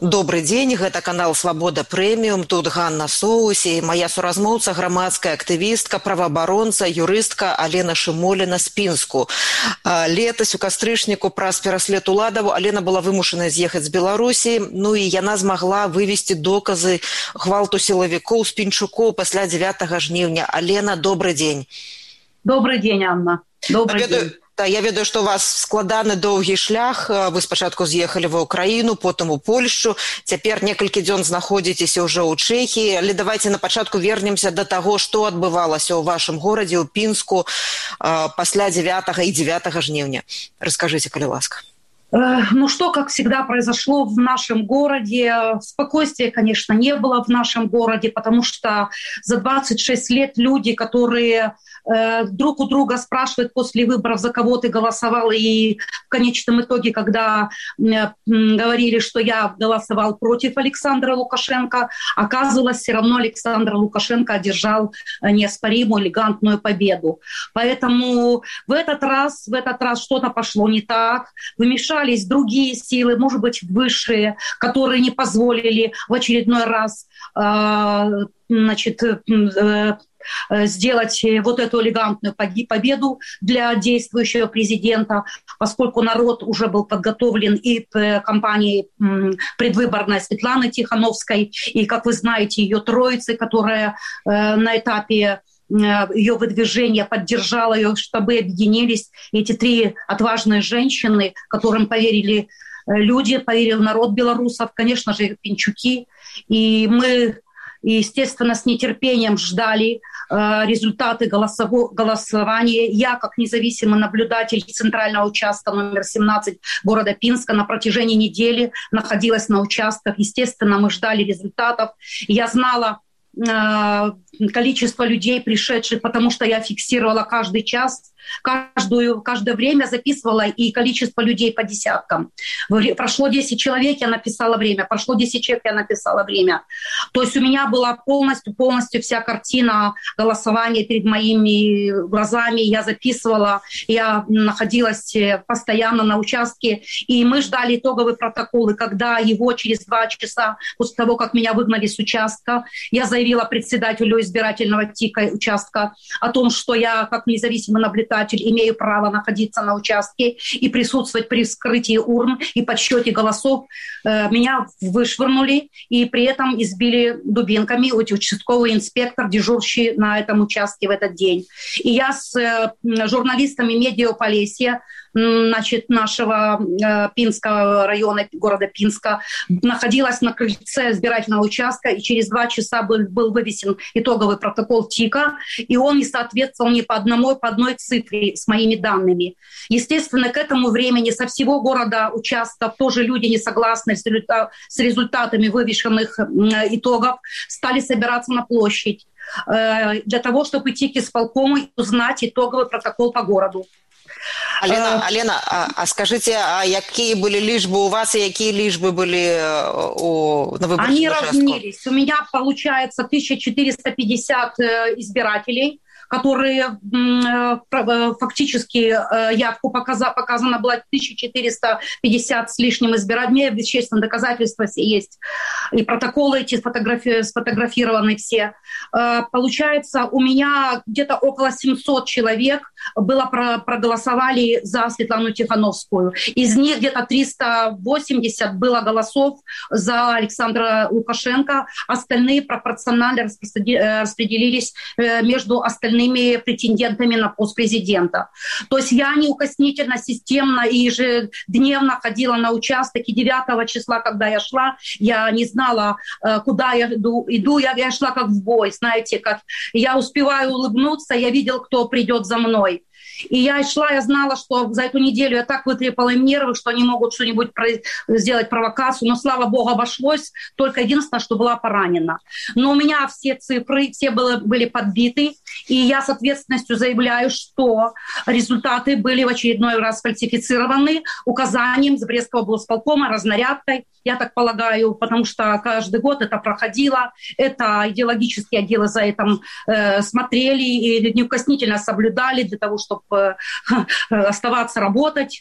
Добрый дзень, гэта канал «Свабода Прэміум», тут Ганна Соусі, моя суразмоўца, грамадская актывістка, праваабаронца, юрыстка Алена Шымоліна з Пінску. Летась у кастрычніку праз пераслед уладаў Алена была вымушаная з'ехаць з Беларусі, ну і яна змагла вывесці доказы гвалту сілавікоў з пінчукоў пасля 9 жніўня. Алена, добрый дзень. Добрый дзень, Анна. Добрый дзень. Я ведаю, што у вас складаны доўгі шлях. Вы спачатку з'ехалі ва Ўкраіну, потым у Польшчу. Цяпер некалькі дзён знаходзіцеся ўжо ў Чэхіі. Але давайте на пачатку вернемся да таго, што адбывалася ў вашым горадзе, ў Пінску, пасля 9 і 9 жніўня. Раскажыце, калі ласка. Ну что, как всегда, произошло в нашем городе. Спокойствия, конечно, не было в нашем городе, потому что за 26 лет люди, которые друг у друга спрашивают после выборов, за кого ты голосовал, и в конечном итоге, когда говорили, что я голосовал против Александра Лукашенко, оказывалось, все равно Александр Лукашенко одержал неоспоримую, элегантную победу. Поэтому в этот раз что-то пошло не так, вмешались другие силы, может быть, высшие, которые не позволили в очередной раз сделать вот эту элегантную победу для действующего президента, поскольку народ уже был подготовлен и к кампании предвыборной Светланы Тихановской, и, как вы знаете, ее троицы, которая на этапе ее выдвижения поддержала ее, чтобы объединились эти три отважные женщины, которым поверили люди, поверил народ белорусов, конечно же, пинчуки. И мы, естественно, с нетерпением ждали результаты голосования. Я, как независимый наблюдатель центрального участка номер 17 города Пинска, на протяжении недели находилась на участках. Естественно, мы ждали результатов. Я знала количество людей, пришедших, потому что я фиксировала каждый час, каждое время записывала, и количество людей по десяткам. Прошло 10 человек, я написала время. Прошло 10 человек, я написала время. То есть у меня была полностью вся картина голосования перед моими глазами. Я записывала, я находилась постоянно на участке, и мы ждали итоговый протокол. И когда его через 2 часа после того, как меня выгнали с участка, я заявила председателю избирательного ТИКа участка о том, что я, как независимый наблюдатель, имею право находиться на участке и присутствовать при вскрытии урн и подсчете голосов. Меня вышвырнули и при этом избили дубинками участковый инспектор, дежурящий на этом участке в этот день. И я с журналистами Медиаполесья, нашего Пинского района, города Пинска, находилась на крыльце избирательного участка, и через 2 часа был вывесен итоговый протокол ТИКа, и он не соответствовал ни по одной цифре с моими данными. Естественно, к этому времени со всего города участков тоже люди, не согласные с результатами вывешенных итогов, стали собираться на площадь для того, чтобы идти к исполкому и узнать итоговый протокол по городу. Алена, а скажите, а какие были лічбы у вас и какие лічбы были на выборах? Они разнились. У меня получается 1450 избирателей, которые фактически явку показана была 1450 с лишним избирателей. Вещественные доказательства все есть. И протоколы эти сфотографированы все. Получается, у меня где-то около 700 человек проголосовали за Светлану Тихановскую. Из них где-то 380 было голосов за Александра Лукашенко. Остальные пропорционально распределились между остальными претендентами на пост президента. То есть я неукоснительно, системно и ежедневно ходила на участок. И 9 числа, когда я шла, я не знала, куда я иду. Я шла как в бой, знаете, как я успеваю улыбнуться, я видел, кто придет за мной. И я шла, я знала, что за эту неделю я так вытрепала им нервы, что они могут что-нибудь сделать, провокацию. Но, слава богу, обошлось. Только единственное, что была поранена. Но у меня все цифры, все были подбиты. И я с ответственностью заявляю, что результаты были в очередной раз фальсифицированы указанием Запорожского облсполкома, разнарядкой. Я так полагаю, потому что каждый год это проходило. Это идеологические отделы за этим смотрели и неукоснительно соблюдали для того, чтобы оставаться, работать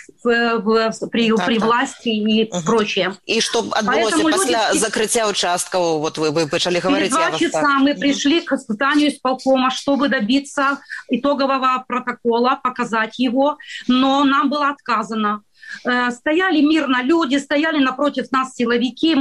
при власти и прочее. И что отбылося после закрытия участков? Вот вы начали говорить. Через 2 часа мы пришли к зданию исполкома, чтобы добиться итогового протокола, показать его, но нам было отказано. Стояли мирно люди, стояли напротив нас силовики.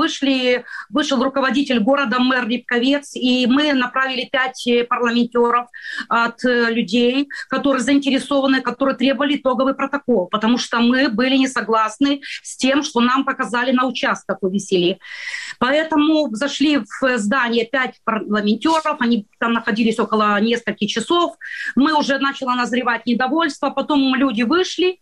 Вышел руководитель города, мэр Липковец, и мы направили 5 парламентеров от людей, которые заинтересованы, которые требовали итоговый протокол, потому что мы были не согласны с тем, что нам показали на участок, увезли. Поэтому зашли в здание 5 парламентеров, они там находились около нескольких часов. Мы уже начало назревать недовольство, потом люди вышли,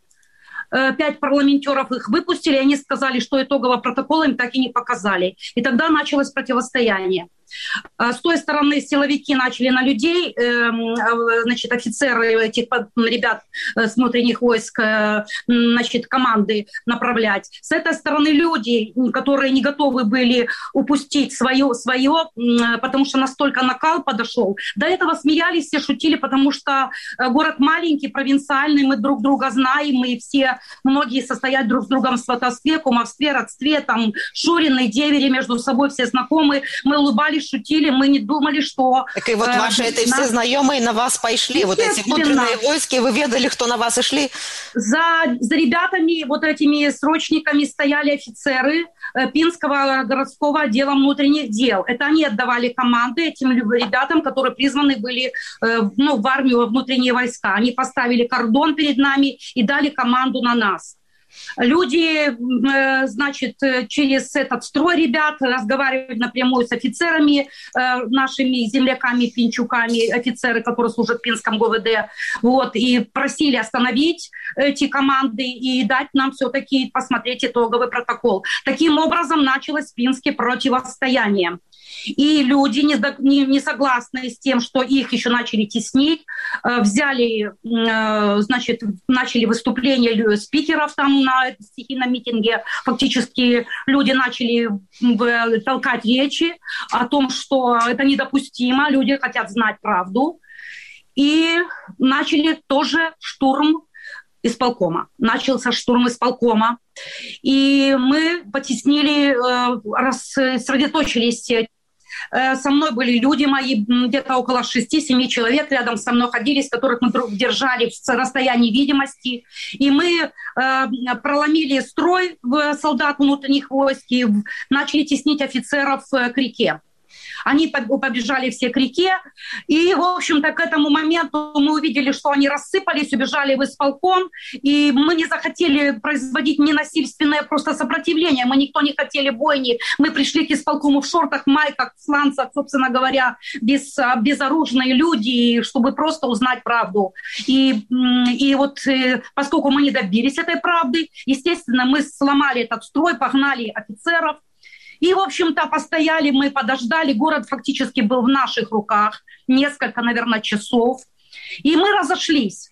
5 парламентеров их выпустили, они сказали, что итогового протокола им так и не показали. И тогда началось противостояние. С той стороны силовики начали на людей, значит, офицеры этих ребят с внутренних войск, значит, команды направлять. С этой стороны люди, которые не готовы были упустить свое, потому что настолько накал подошел. До этого смеялись, все шутили, потому что город маленький, провинциальный, мы друг друга знаем, мы все, многие состоят друг с другом в сватовстве, кумовстве, родстве, там Шурины, Девери между собой все знакомы. Мы улыбались, шутили, мы не думали, что... Так и вот ваши все знакомые на вас пошли, вот эти внутренние войски, вы ведали, кто на вас и шли? За ребятами, вот этими срочниками стояли офицеры Пинского городского отдела внутренних дел. Это они отдавали команды этим ребятам, которые призваны были в армию, во внутренние войска. Они поставили кордон перед нами и дали команду на нас. Люди, значит, через этот строй ребят разговаривают напрямую с офицерами, нашими земляками, пинчуками, офицеры, которые служат в Пинском ГУВД, вот, и просили остановить эти команды и дать нам все-таки посмотреть итоговый протокол. Таким образом началось в Пинске противостояние. И люди, не согласные с тем, что их еще начали теснить, взяли, значит, начали выступления спикеров там на стихийном митинге. Фактически люди начали толкать речи о том, что это недопустимо, люди хотят знать правду. И начали тоже штурм исполкома. Начался штурм исполкома. И мы потеснили, сосредоточились. Со мной были люди мои, где-то около 6-7 человек рядом со мной ходились, которых мы держали в расстоянии видимости. И мы проломили строй солдат внутренних войск и начали теснить офицеров к реке. Они побежали все к реке, и, в общем-то, к этому моменту мы увидели, что они рассыпались, убежали в исполком, и мы не захотели производить ненасильственное просто сопротивление, мы никто не хотели бойни, мы пришли к исполкому в шортах, майках, в сланцах, собственно говоря, безоружные люди, чтобы просто узнать правду. И вот поскольку мы не добились этой правды, естественно, мы сломали этот строй, погнали офицеров. И, в общем-то, постояли мы, подождали. Город фактически был в наших руках несколько, наверное, часов. И мы разошлись.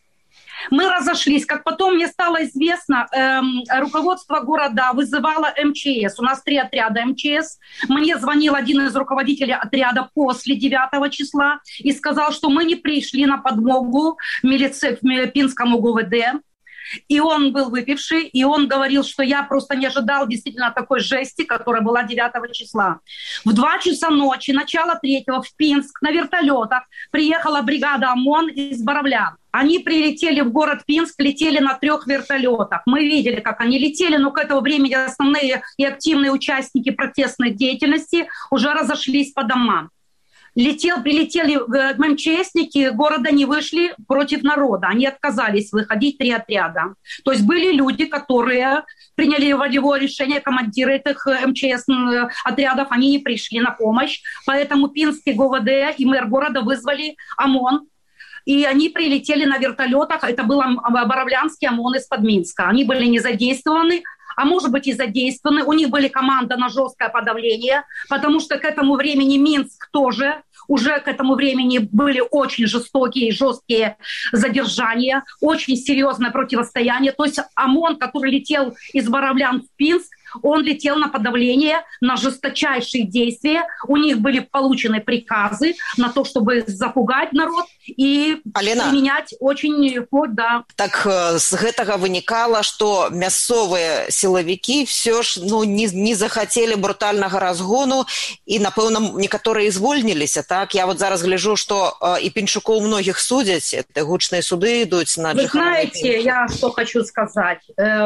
Как потом мне стало известно, руководство города вызывало МЧС. У нас 3 отряда МЧС. Мне звонил один из руководителей отряда после 9 числа и сказал, что мы не пришли на подмогу в Пинскому ГУВД. И он был выпивший, и он говорил, что я просто не ожидал действительно такой жести, которая была 9 числа. В 2 часа ночи, начало 3-го, в Пинск на вертолетах приехала бригада ОМОН из Боровлян. Они прилетели в город Пинск, летели на 3 вертолетах. Мы видели, как они летели, но к этому времени основные и активные участники протестной деятельности уже разошлись по домам. Прилетели МЧСники, города не вышли против народа. Они отказались выходить, 3 отряда. То есть были люди, которые приняли волевое решение, командиры этих МЧС отрядов, они не пришли на помощь. Поэтому Пинский ГУВД и мэр города вызвали ОМОН. И они прилетели на вертолетах. Это был Боровлянский ОМОН из-под Минска. Они были не задействованы, а может быть и задействованы. У них были команда на жесткое подавление, потому что к этому времени Минск тоже, уже к этому времени были очень жестокие и жесткие задержания, очень серьезное противостояние. То есть ОМОН, который летел из Боровлян в Пинск, он летел на подавление, на жесточайшие действия. У них были получены приказы на то, чтобы запугать народ и применять очень да. Так з гэтага вынікала, што мясцовыя сілавікі все ж не захацелі брутальнага разгону і, напэўна, некаторыя звольніліся, так? Я вот зараз гляжу, што і Пінчукоў многіх судзяць, гучныя суды ідуць на Вы знаете, я что хочу сказать.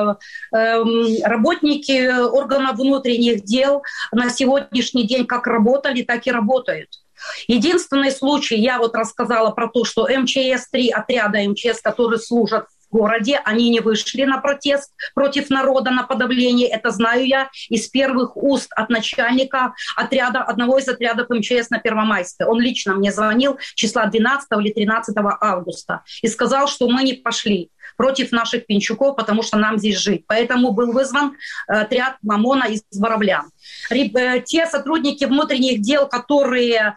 Работники органов внутренних дел на сегодняшний день как работали, так и работают. Единственный случай, я вот рассказала про то, что МЧС, 3 отряда МЧС, которые служат в городе, они не вышли на протест против народа, на подавление. Это знаю я из первых уст от начальника одного из отрядов МЧС на Первомайской. Он лично мне звонил числа 12 или 13 августа и сказал, что мы не пошли против наших Пинчуков, потому что нам здесь жить. Поэтому был вызван отряд ОМОНа из Боровлян. Те сотрудники внутренних дел, которые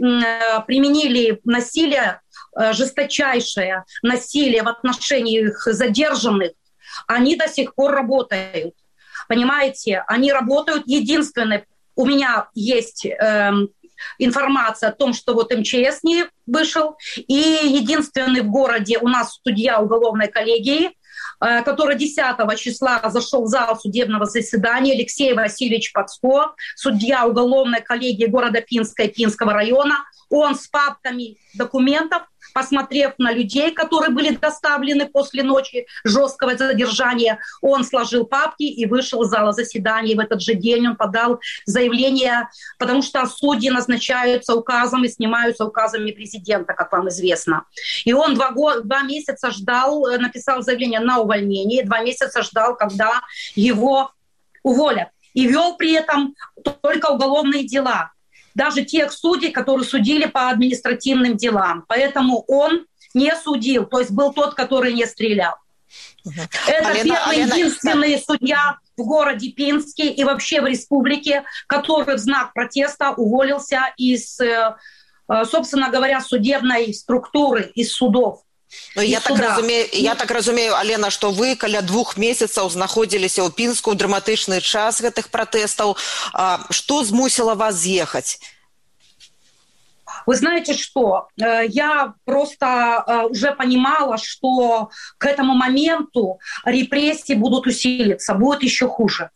применили насилие, жесточайшее насилие в отношении их задержанных, они до сих пор работают. Понимаете, они работают. Единственное, у меня есть информация о том, что вот МЧС не вышел, и единственный в городе у нас судья уголовной коллегии, который 10 числа зашел в зал судебного заседания, Алексей Васильевич Пацко, судья уголовной коллегии города Пинска и Пинского района. Он с папками документов, посмотрев на людей, которые были доставлены после ночи жесткого задержания, он сложил папки и вышел из зала заседания. В этот же день он подал заявление, потому что судьи назначаются указом и снимаются указами президента, как вам известно. И он 2 месяца ждал, написал заявление на увольнение, 2 месяца ждал, когда его уволят. И вел при этом только уголовные дела. Даже тех судей, которые судили по административным делам. Поэтому он не судил, то есть был тот, который не стрелял. Это первый единственный судья в городе Пинске и вообще в республике, который в знак протеста уволился из, собственно говоря, судебной структуры, из судов. Я так разумею, Алена, што вы каля 2 месяцаў знаходзіліся ў Пінску ў драматычны час гэтых пратэстаў. Што змусіла вас з'ехаць? Вы знаете что? Я просто уже понимала, что к этому моменту репрессии будут усилиться, будет еще хуже.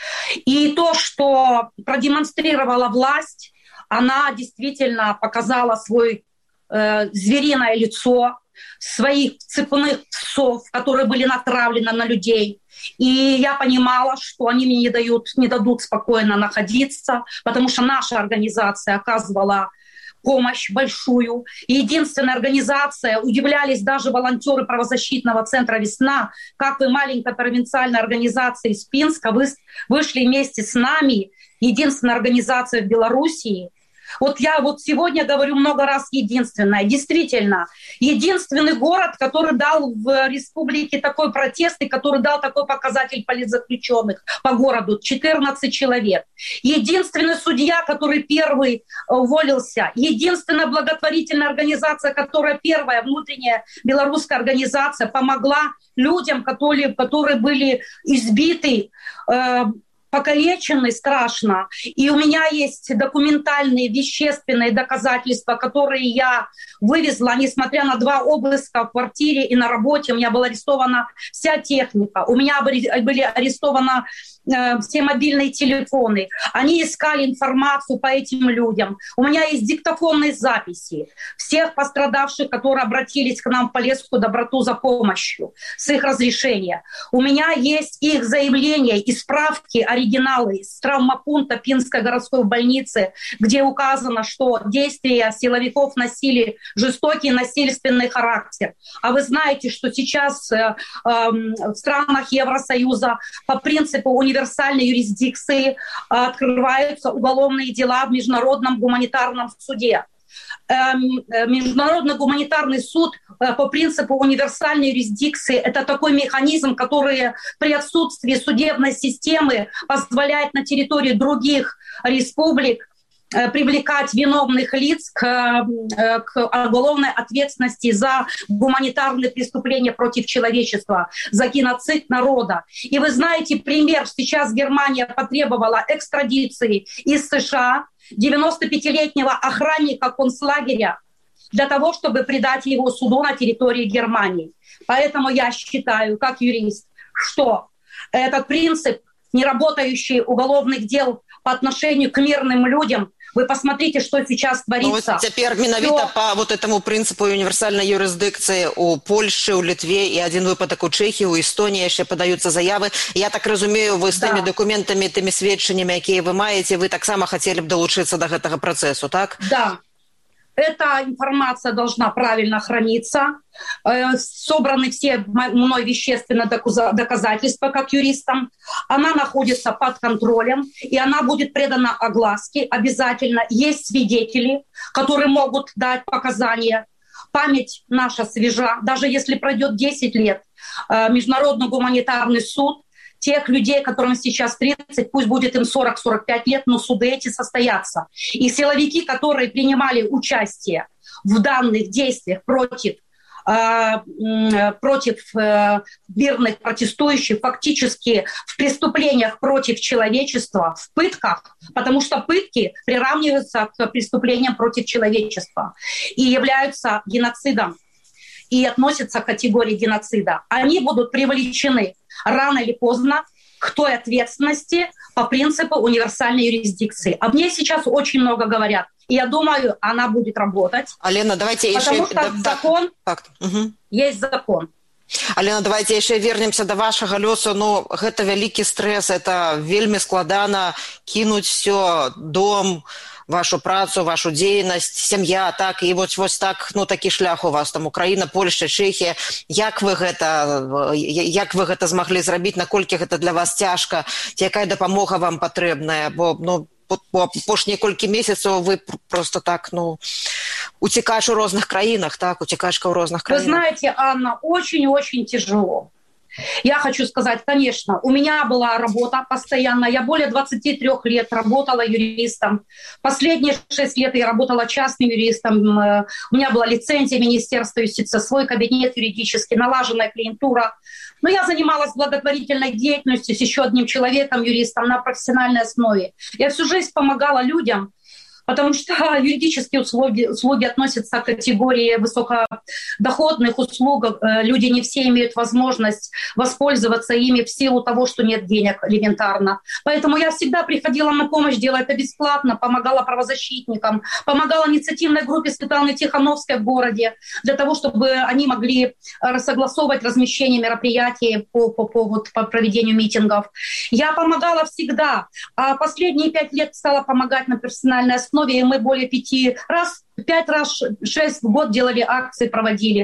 И то, что продемонстрировала власть, она действительно показала свое звериное лицо, своих цепных псов, которые были натравлены на людей. И я понимала, что они мне не дадут спокойно находиться, потому что наша организация оказывала помощь большую. И единственная организация, удивлялись даже волонтеры правозащитного центра «Весна», как вы, маленькая провинциальная организация из Пинска, вышли вместе с нами, единственная организация в Белоруссии. Вот я сегодня говорю много раз единственное. Действительно, единственный город, который дал в республике такой протест и который дал такой показатель политзаключенных по городу, 14 человек. Единственный судья, который первый уволился. Единственная благотворительная организация, которая первая, внутренняя белорусская организация, помогла людям, которые были избиты, покалечены страшно. И у меня есть документальные, вещественные доказательства, которые я вывезла, несмотря на 2 обыска в квартире и на работе. У меня была арестована вся техника. У меня были арестованы все мобильные телефоны. Они искали информацию по этим людям. У меня есть диктофонные записи всех пострадавших, которые обратились к нам в Полесскую доброту за помощью, с их разрешения. У меня есть их заявления и справки, оригиналы с травмопункта Пинской городской больницы, где указано, что действия силовиков носили жестокий насильственный характер. А вы знаете, что сейчас в странах Евросоюза по принципу универсальной юрисдикции открываются уголовные дела в Международном гуманитарном суде. Международный гуманитарный суд по принципу универсальной юрисдикции — это такой механизм, который при отсутствии судебной системы позволяет на территории других республик привлекать виновных лиц к уголовной ответственности за гуманитарные преступления против человечества, за геноцид народа. И вы знаете пример, сейчас Германия потребовала экстрадиции из США 95-летнего охранника концлагеря для того, чтобы предать его суду на территории Германии. Поэтому я считаю, как юрист, что этот принцип неработающий уголовных дел по отношению к мирным людям, вы посмотрите, что сейчас творится. Ну, теперь менавіта по вот этому принципу универсальной юрисдикции у Польши, у Литве и один выпадок у Чехии, у Эстонии еще подаются заявы. Я так разумею, вы с теми документами, теми сведченнями, какие вы маете, вы так само хотели бы долучиться до этого процесса, так? Да. Эта информация должна правильно храниться. Собраны все мной вещественные доказательства как юристам. Она находится под контролем, и она будет предана огласке обязательно. Есть свидетели, которые могут дать показания. Память наша свежа. Даже если пройдет 10 лет, Международный гуманитарный суд, тех людей, которым сейчас 30, пусть будет им 40-45 лет, но суды эти состоятся. И силовики, которые принимали участие в данных действиях против мирных протестующих, фактически в преступлениях против человечества, в пытках, потому что пытки приравниваются к преступлениям против человечества и являются геноцидом и относятся к категории геноцида. Они будут привлечены рано или поздно к той ответственности по принципу универсальной юрисдикции. Об ней сейчас очень много говорят. И я думаю, она будет работать. Алена, давайте потому еще... что закон есть закон. Алена, давайте яшчэ вернемся до вашага лёсу. Ну, гэта вялікі стрэс, это вельмі складана кінуць все, дом, вашу працу, вашу дзейнасць, сям'я, так, і вось так, ну, такі шлях у вас, там, Украіна, Польша, Чэхія. Як вы гэта змаглі зрабіць, наколькі гэта для вас цяжка, ці якая дапамога вам патрэбная, бо, ну, по апошнія колькі месяцаў вы просто так, ну, утекаешь в разных краинах, так, утекашка в разных краинах. Вы знаете, Анна, очень-очень тяжело. Я хочу сказать, конечно, у меня была работа постоянно. Я более 23 лет работала юристом. Последние 6 лет я работала частным юристом. У меня была лицензия Министерства юстиции, свой кабинет юридический, налаженная клиентура. Но я занималась благотворительной деятельностью с еще одним человеком, юристом, на профессиональной основе. Я всю жизнь помогала людям, потому что юридические услуги относятся к категории высокодоходных услуг. Люди не все имеют возможность воспользоваться ими в силу того, что нет денег элементарно. Поэтому я всегда приходила на помощь, делала это бесплатно, помогала правозащитникам, помогала инициативной группе Светланы Тихановской в городе для того, чтобы они могли согласовывать размещение мероприятий по проведению митингов. Я помогала всегда, а последние 5 лет стала помогать на профессиональной основе, и мы более 5 раз, 6 в год делали акции, проводили.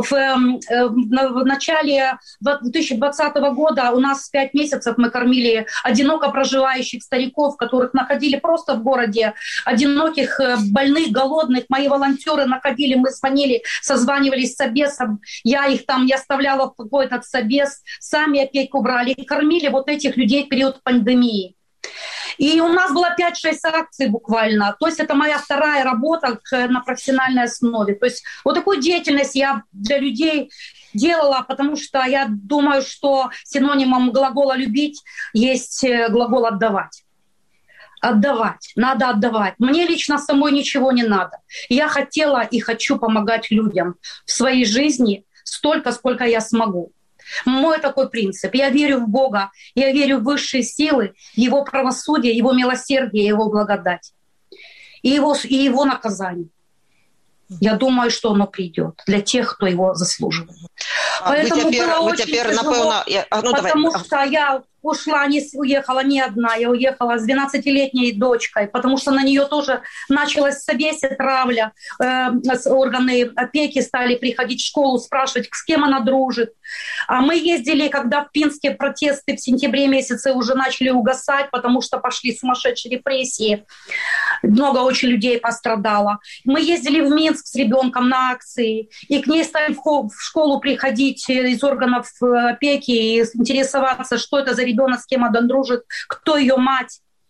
В начале 2020 года у нас 5 месяцев мы кормили одиноко проживающих стариков, которых находили просто в городе, одиноких, больных, голодных. Мои волонтеры находили, мы звонили, созванивались с собесом, я оставляла в какой-то собес, сами опеку брали и кормили вот этих людей в период пандемии. И у нас было 5-6 акций буквально. То есть это моя вторая работа на профессиональной основе. То есть вот такую деятельность я для людей делала, потому что я думаю, что синонимом глагола «любить» есть глагол «отдавать». Отдавать, надо отдавать. Мне лично самой ничего не надо. Я хотела и хочу помогать людям в своей жизни столько, сколько я смогу. Мой такой принцип. Я верю в Бога, я верю в высшие силы, в Его правосудие, Его милосердие, Его благодать и Его наказание. Я думаю, что оно придет для тех, кто его заслуживает. Поэтому было очень тяжело, потому что я уехала не одна, я уехала с 12-летней дочкой, потому что на нее тоже началась собесе, травля. Органы опеки стали приходить в школу, спрашивать, с кем она дружит. А мы ездили, когда в Пинске протесты в сентябре месяце уже начали угасать, потому что пошли сумасшедшие репрессии. Много очень людей пострадало. Мы ездили в Минск с ребенком на акции, и к ней стали в школу приходить из органов опеки и интересоваться, что это за ребенок, с кем она дружит, кто ее мать.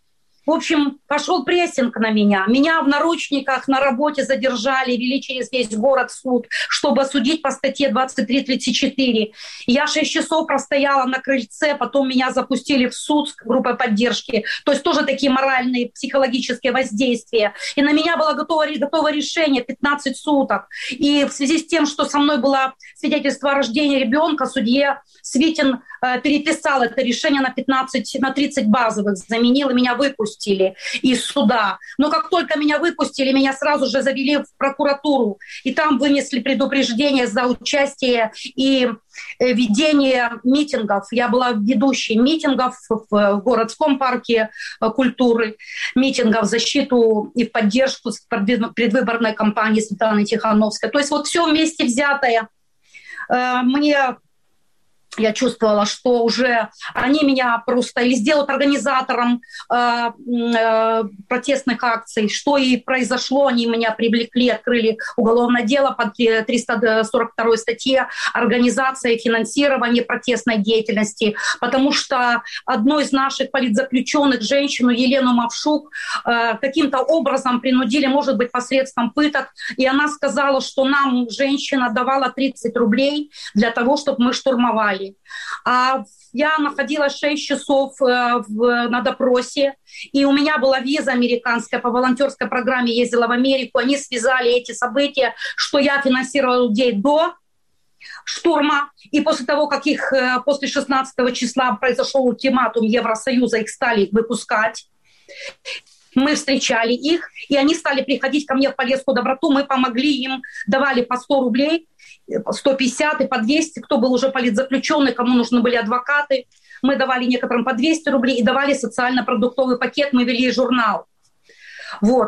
В общем, пошел прессинг на меня. Меня в наручниках на работе задержали, вели через весь город в суд, чтобы осудить по статье 23-34. Я 6 часов простояла на крыльце, потом меня запустили в суд с группой поддержки. То есть тоже такие моральные, психологические воздействия. И на меня было готово решение 15 суток. И в связи с тем, что со мной было свидетельство о рождении ребенка, судья Свитин переписал это решение на 30 базовых, заменил, и меня выпустили из суда. Но как только меня выпустили, меня сразу же завели в прокуратуру, и там вынесли предупреждение за участие и ведение митингов. Я была ведущей митингов в городском парке культуры, митингов в защиту и в поддержку предвыборной кампании Светланы Тихановской. То есть вот все вместе взятое. Я чувствовала, что уже они меня просто или сделают организатором протестных акций, что и произошло. Они меня привлекли, открыли уголовное дело по 342 статье «Организация и финансирование протестной деятельности», потому что одной из наших политзаключенных, женщину Елену Мавшук, каким-то образом принудили, может быть, посредством пыток, и она сказала, что нам женщина давала 30 рублей для того, чтобы мы штурмовали. А я находилась 6 часов на допросе, и у меня была виза американская, по волонтерской программе ездила в Америку. Они связали эти события, что я финансировала людей до штурма, и после того, как их после 16 числа произошел ультиматум Евросоюза, их стали выпускать. Мы встречали их, и они стали приходить ко мне в Полесскую доброту, мы помогли им, давали по 100 рублей, 150 и по 200, кто был уже политзаключенный, кому нужны были адвокаты. Мы давали некоторым по 200 рублей и давали социально-продуктовый пакет, мы вели журнал. Вот.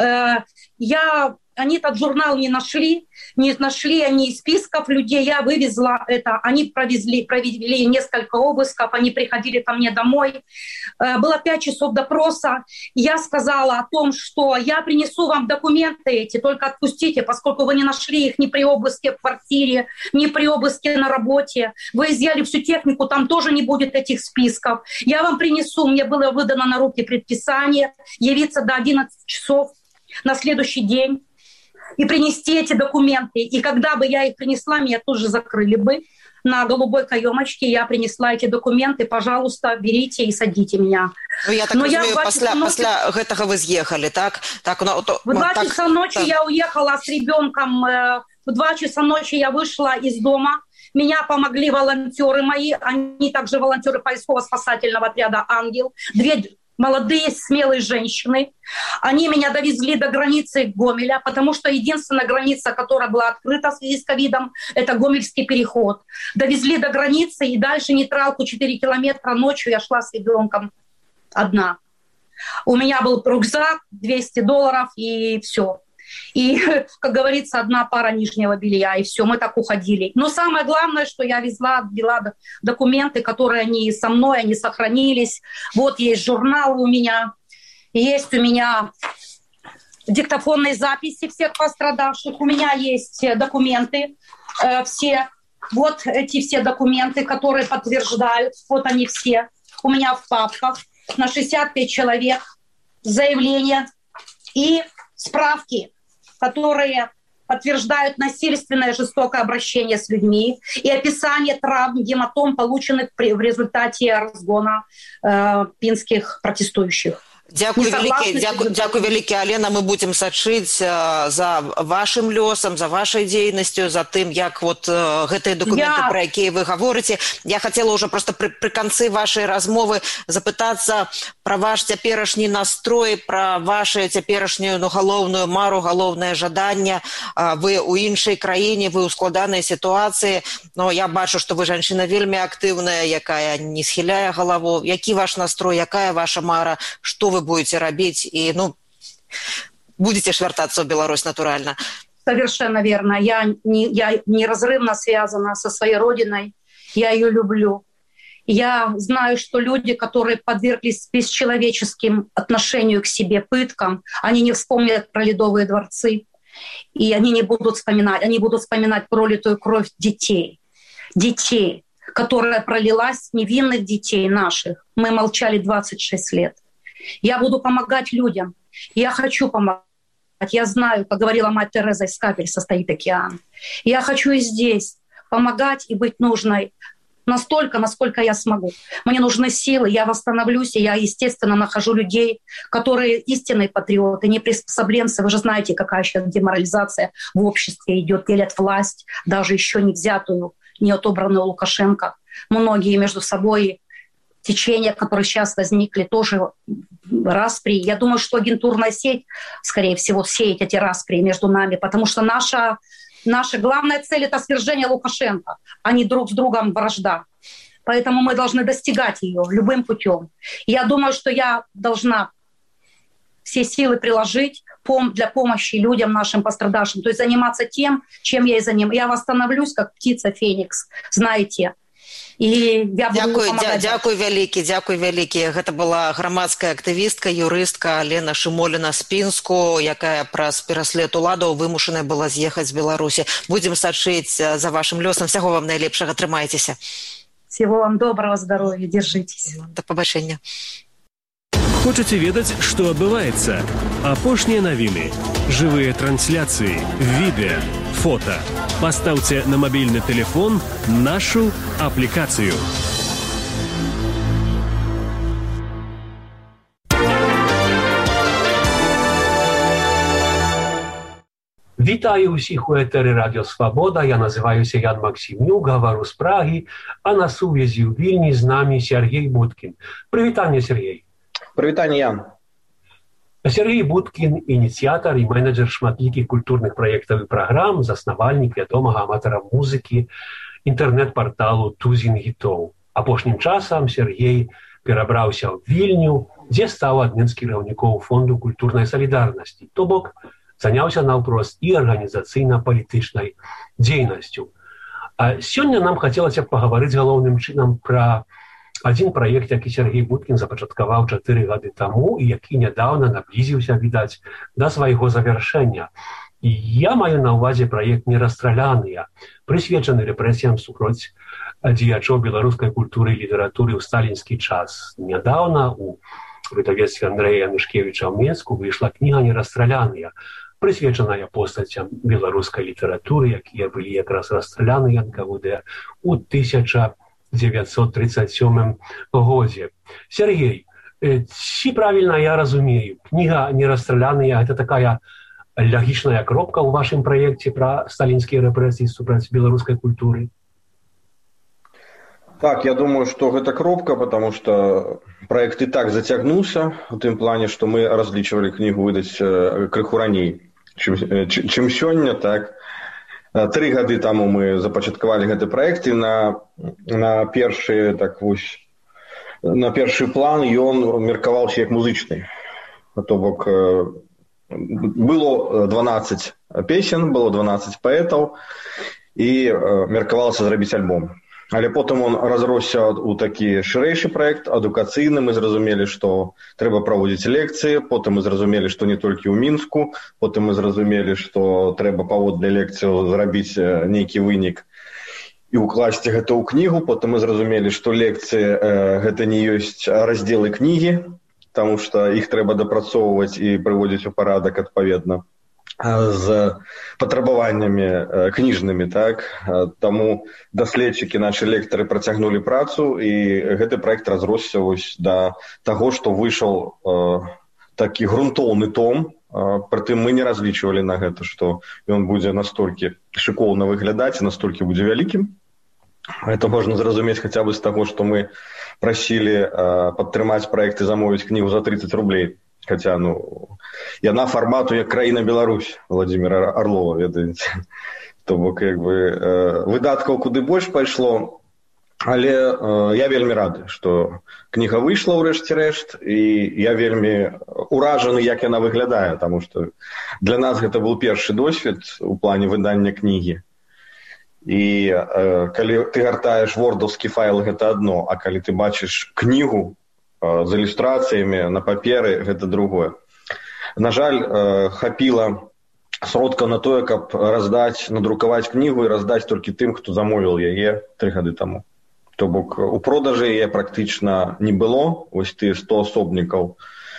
Они этот журнал не нашли они из списков людей, я вывезла это, они провели несколько обысков, они приходили ко мне домой. Было 5 часов допроса, я сказала о том, что я принесу вам документы эти, только отпустите, поскольку вы не нашли их ни при обыске в квартире, ни при обыске на работе, вы изъяли всю технику, там тоже не будет этих списков. Я вам принесу, мне было выдано на руки предписание явиться до 11 часов на следующий день и принести эти документы. И когда бы я их принесла, меня тут же закрыли бы на голубой каемочке. Я принесла эти документы, пожалуйста, берите и садите меня. Ну, я так разумею, пасля гэтага вы съехали, так? В 2 часа ночи я уехала с ребенком. В 2 часа ночи я вышла из дома. Меня помогли волонтеры мои. Они также волонтеры поисково-спасательного отряда «Ангел». 2 молодые, смелые женщины. Они меня довезли до границы Гомеля, потому что единственная граница, которая была открыта в связи с ковидом, это Гомельский переход. Довезли до границы, и дальше нейтралку 4 километра ночью я шла с ребенком одна. У меня был рюкзак, $200 и все. И, как говорится, 1 пара нижнего белья, и все, мы так уходили. Но самое главное, что я вела документы, которые они со мной, они сохранились. Вот есть журналы у меня, есть у меня диктофонные записи всех пострадавших, у меня есть документы все. Вот эти все документы, которые подтверждают, вот они все у меня в папках на 65 человек, заявления и справки, которые подтверждают насильственное жестокое обращение с людьми и описание травм, гематом, полученных в результате разгона пінскіх протестующих. Дякую вялікі, Алена, мы будем сачыць за вашим лёсам, за вашай дзейнасцю, за тым, як вот гэтыя документы, про якія вы гаворыце. Я хотела уже просто при канцы вашай размовы запытацца про ваш цяперашні настрой, про вашу цяперашнюю галоўную мару, галоўнае жаданне. Вы у іншай краіне, вы ў складанай сітуацыі, но я бачу, што вы жанчына вельмі актыўная, якая не схіляе галаву. Які ваш настрой, якая ваша мара, што вы будете робить, и, будете ж вертаться в Беларусь, натурально. Совершенно верно. Я неразрывно связана со своей родиной. Я ее люблю. Я знаю, что люди, которые подверглись бесчеловеческим отношению к себе, пыткам, они не вспомнят про Ледовые дворцы, и они не будут вспоминать. Они будут вспоминать пролитую кровь детей. Детей, которая пролилась, невинных детей наших. Мы молчали 26 лет. Я буду помогать людям. Я хочу помогать. Я знаю, как говорила мать Тереза, из капель состоит океан. Я хочу и здесь помогать и быть нужной настолько, насколько я смогу. Мне нужны силы, я восстановлюсь, и я, естественно, нахожу людей, которые истинные патриоты, не приспособленцы. Вы же знаете, какая сейчас деморализация в обществе идет, делят власть, даже еще не взятую, не отобранную Лукашенко. Многие между собой течения, которые сейчас возникли, тоже распри. Я думаю, что агентурная сеть, скорее всего, сеет эти распри между нами, потому что наша главная цель — это свержение Лукашенко, а не друг с другом вражда. Поэтому мы должны достигать ее любым путем. Я думаю, что я должна все силы приложить для помощи людям нашим пострадавшим, то есть заниматься тем, чем я и занимаюсь. Я восстановлюсь, как птица Феникс, знаете. Дзякуй вялікі. Гэта была грамадская актывістка, юрыстка Алена Шымоліна-Спінску, якая праз пераслед уладаў вымушаная была з'ехаць з Беларусі. Будзем сачыць за вашым лёсам. Всяго вам найлепшага, трымайцеся. Всего вам доброго, здоровья, держитесь. До пабачэння. Хочаце ведаць, што адбываецца? Апошнія навіны, жывыя трансляцыі, відэа, фота. Пастаўце на мабільны тэлефон нашу аплікацыю. Вітаю ўсіх у этэры Радіо Свабода. Я называюся Ян Максімюк, гавару з Прагі, а на сувязі ў Вільні з намі Сергей Будкін. Прывітанне, Сергей. Прывітанне, Ян. Сергей Будкін – ініцыятар і менеджер шматлікіх культурных праектаў і праграм, заснавальнік вядомага аматара музыкі, інтэрнэт-парталу «Тузін гітоў». Апошнім часам Сергей перабраўся ў Вільню, дзе стаў адным з кіраўнікоў Фонду культурнай салідарнасці, то бок заняўся наўпрост і арганізацыйна-палітычнай дзейнасцю. А сёння нам хацелася б пагаварыць галоўным чынам пра адзін праект, які Сергей Будкін запачаткаваў 4 гады таму і які нядаўна наблізіўся, відаць, да свайго завяршэння. І я маю на ўвазе праект «Нерастраляныя», прысвечаны рэпрэсіям супроць дзеячоў беларускай культуры і літаратуры ў сталінскі час. Нядаўна у выдавецтве Андрэя Янушкевіча ў Мінску выйшла кніга «Нерастраляныя», прысвечаная постацям беларускай літаратуры, якія былі якраз расстраляныя НКВД у 1937 годзе. Сергей, ці правільна я разумею, кніга «Нерастраляныя» — гэта такая логічная кропка ў вашым праекце пра сталінскія рэпрэсіі супраць беларускай культуры? Так, я думаю, что это кропка, потому что проект и так затягнулся, в том плане, что мы различивали книгу выдать крыху раней, чем сегодня, так. 3 гады тому мы започаткавалі гэты проект, и на першы план ён меркаваўся як музычны. То бок было 12 песен, было 12 паэтаў, і меркавалася зрабіць альбом. Але потым он разросся ў такі шырэйшы праект, адукацыйны. Мы зразумелі, што трэба праводзіць лекцыі, потым мы зразумелі, што не толькі ў Мінску, потым мы зразумелі, што трэба паводле лекцыяў зрабіць нейкі вынік і ўкласці гэта ў кнігу, потым мы зразумелі, што лекцыі гэта не ёсць раздзелы кнігі, таму што іх трэба дапрацоўваць і прыводзіць у парадак адпаведна з патрабаваннямі кніжнымі, так? Таму даследчыкі, нашы лектары працягнулі працу, і гэты праект разросся вось да таго, што выйшаў такі грунтоўны том. Прытым мы не разлічвалі на гэта, што ён будзе настолькі шыкоўна выглядаць і настолькі будзе вялікім. Это можна зразумець хаця бы з таго, што мы прасілі падтрымаць праект і замовіць кнігу за 30 рублей. Хотя, яна фармату як краіна Беларусь Владимира Орлова, ведаеце. То бок, выдаткаў куды больш пайшло, але я вельмі рады, што кніга выйшла ўрэшце рэшт, і я вельмі уражаны, як яна выглядае, таму што для нас гэта быў першы досвед у плане выдання кнігі. І калі ты гартаеш вордаўскі файл, гэта адно, а калі ты бачыш кнігу з ілюстрацыямі на паперы, гэта другое. На жаль, хапіла сродкаў на тое, каб надрукаваць кнігу і раздаць толькі тым, хто замовіў яе 3 гады таму. То бок у продажы яе практычна не было, вось ты 100 асобнікаў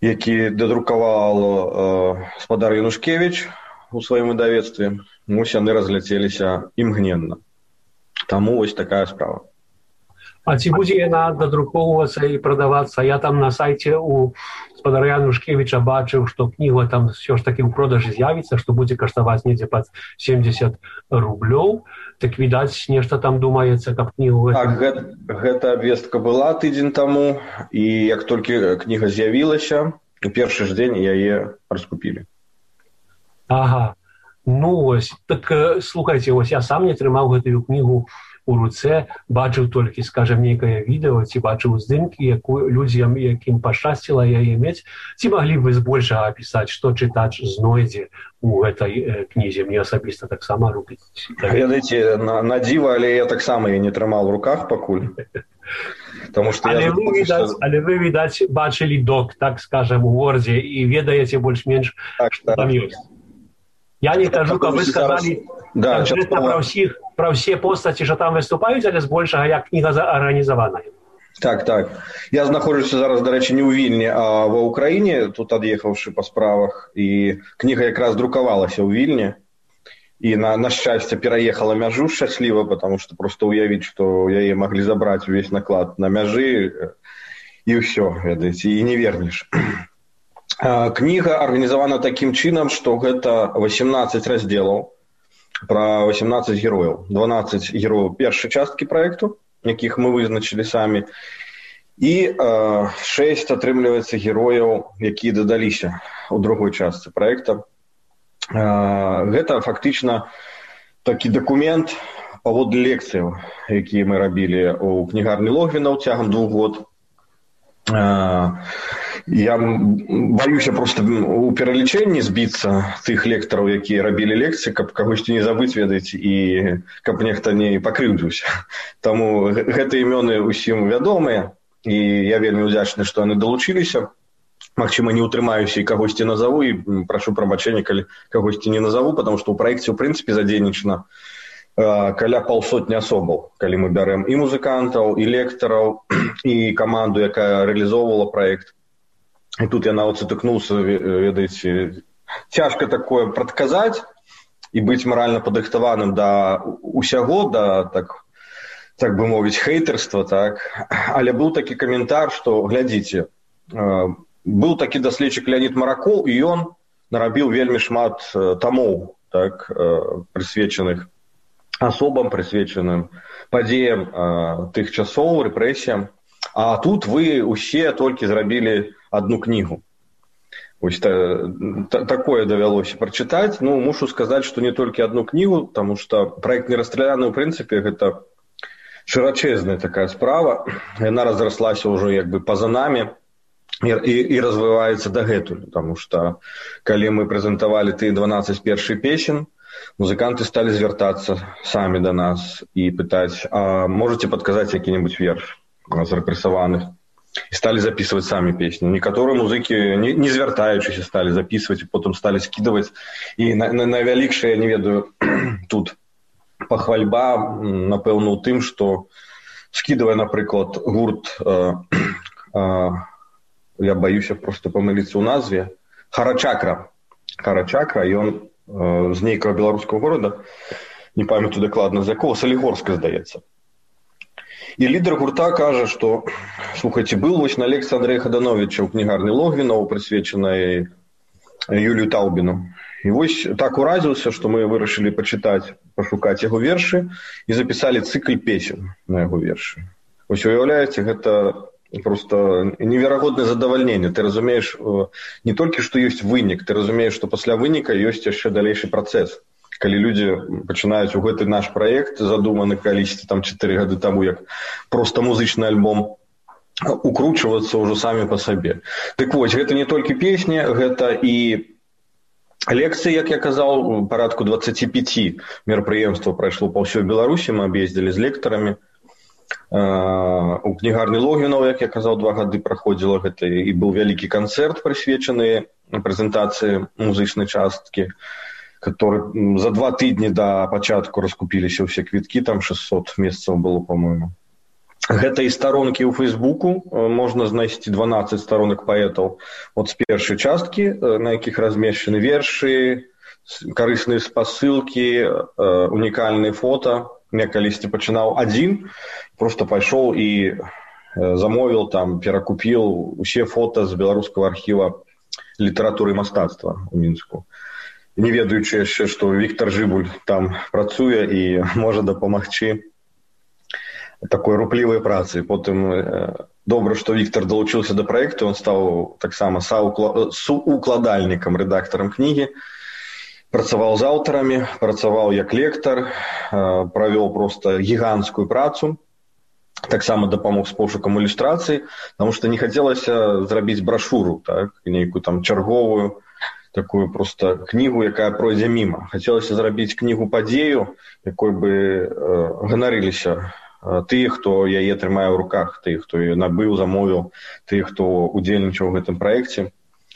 які дадрукаваў спадар Янушкевіч у сваім выдавецтве. Вось яны разляцеліся імгненна. Таму вось такая справа. А ці будзе яна дадруковвацца і прадавацца? Я там на сайце у спадара Янушкевіча бачыў, што кніга там ўсё ж такі ў продажы з'явіцца, што будзе каштаваць недзе пад 70 рублёў. Так, відаць, нешта там думаецца, каб кнігу... Так, гэта абвестка была тыдзень таму, і як толькі кніга з'явілася, у першы ж дзень яе раскупілі. Ага. Ну, ось. Так, слухайце, ось я сам не трымаў гэтую кнігу у руцэ, бачыў толькі, скажем, нейкае відэо, ці бачыў здымкі, людзям, якім пашчасціла яе мець. Ці маглі б вы збольшага апісаць, што чытач знойдзе у гэтай кнізе? Мне асабіста таксама рукі. Ведаеце, на дзіва, але я таксама яе не трымаў у руках пакуль. Але вы, відаць, бачылі док, так скажем, у Вордзе і ведаеце больш-менш, што там ёсць. Я не кажу, каб вы сказалі конкретно пра ўсе постаці, што там выступаюць, але збольшага як кніга арганізаваная. Так. Я знаходжуся зараз, дарэчы, не ў Вільні, а ва Ўкраіне, тут ад'ехаўшы па справах, і кніга якраз друкавалася ў Вільні, і на шчасце пераехала мяжу шчасліва, потому што проста ўявіць, што яе маглі забраць увесь наклад на мяжы, і ўсё, ведаеце, і не вернеш. Кніга арганізавана такім чынам, што гэта 18 раздзелаў пра 18 герояў. 12 герояў першай часткі праекту, якіх мы вызначылі самі, і 6, атрымліваецца, герояў, якія дадаліся ў другой частцы праекта. Гэта фактычна такі дакумент паводле лекцыяў, якія мы рабілі ў кнігарні Логвінаў цягам 2 год. Я баюся проста у пералічэнні збіцца тых лектараў, якія рабілі лекцыі, каб кагосьці не забыць, ведаеце, і каб нехта не пакрыўдзіўся. Таму гэтыя імёны ўсім вядомыя, і я вельмі ўдзячны, што яны далучыліся. Магчыма, не ўтрымаюся і кагосьці назаву, і прашу прабачэння, калі кагосьці не назаву, потому што ў праекце, ў прынцыпе, задзейнічана каля 500 асобаў, калі мы бярэм і музыкантаў, і лектараў, і каманду, якая рэалізоўвала праект. І тут я нават сутыкнуўся, ведаеце, цяжка такое прадказаць і быць маральна падрыхтаваным да ўсяго, да, так бы мовіць, хейтарства, так. Але быў такі каментар, што, глядзіце, быў такі даследчык Леонід Маракоў, і ён нарабіў вельмі шмат тамоў, так, прысвечаных асобам, прысвечаным падзеям тых часоў, рэпрэсіям. А тут вы усе толькі зрабілі одну кнігу. Вось такое давялося прачытаць. Ну, мушу сказаць, што не толькі одну кнігу, таму што праект «Нерастраляны» ў прынцыпе гэта шырачэзная такая справа. Яна разраслася ўжо як бы па-за намі і развіваецца дагэтуль, таму што калі мы прэзентавалі тыя 12 першых песен, музыканты сталі звяртацца самі да нас і пытаць: а можаце падказаць які-небудзь верш з рэпрэсаваных? І сталі запісваць самі песні. Некаторыя музыкі, не звяртаючыся, сталі запісваць, і потым сталі скідаваць. І найвялікшая, я не ведаю, тут пахвальба, напэўна, у тым, што скідавае, напрыклад, гурт, я баюся проста памыліцца ў назве, Харачакра. Харачакра, ён з нейкага беларускага горада, не памятаю дакладна з якога, Салігорска, здаецца. І лідар гурта кажа, што, слухайце, был вось на лекцыі Андрэя Хадановича ў кнігарні Логвінаў, прысвечанай Юлію Таубіну. І вось так уразіўся, што мы вырашылі пачытаць, пашукаць яго вершы і запісалі цыкл песен на яго вершы. Вось уяўляеце, гэта просто неверагоднае задавальненне. Ты разумееш не толькі, што ёсць вынік, ты разумееш, што пасля выніка ёсць яшчэ далейшы працэс. Калі людзі пачынаюць у гэты наш праект, задуманы калісьці там 4 гады таму, як проста музычны альбом, укручвацца ўжо самі па сабе. Дык вось, гэта не толькі песні, гэта і лекцыі, як я казаў, парадку 25 мерапрыемстваў прайшло па ўсёй Беларусі, мы аб'ездзілі з лектарамі. У кнігарні Логвінаў, як я казаў, 2 гады праходзіла гэта, і быў вялікі канцэрт, прысвечаны прэзентацыі музычнай часткі, который за 2 тыдні да пачатку раскупіліся ўсе квіткі, там 600 месцаў было, по-моему. Гэта і старонкі ў Фейсбуку, можна знайсці 12 старонак паэтаў от з першай часткі, на якіх размешчаны вершы, карысныя спасылкі, унікальныя фота. Я калісьці пачынаў адзін, просто пайшоў і замовіў, там, перакупіў усе фота з беларускага архіва літаратуры і мастацтва ў Мінску. Не ведаючы яшчэ, што Віктор Жыбуль там працуе і можа дапамагчы такой руплівай працы. Потым добра, што Віктор далучыўся да праекту, ён стаў таксама суукладальнікам, рэдактарам кнігі, працаваў з аўтарамі, працаваў як лектар, правёў проста гіганцкую працу. Таксама дапамог з пошукам ілюстрацый, таму што не хацелася зрабіць брашуру, так, нейкую там чарговую, такую проста кнігу, якая пройдзе міма. Хацелася зрабіць кнігу-падзею, якой бы ганарыліся тыя, хто яе трымае ў руках, тыя, хто яе набыў, замовіў, тыя, хто удзельнічаў у гэтым праекце.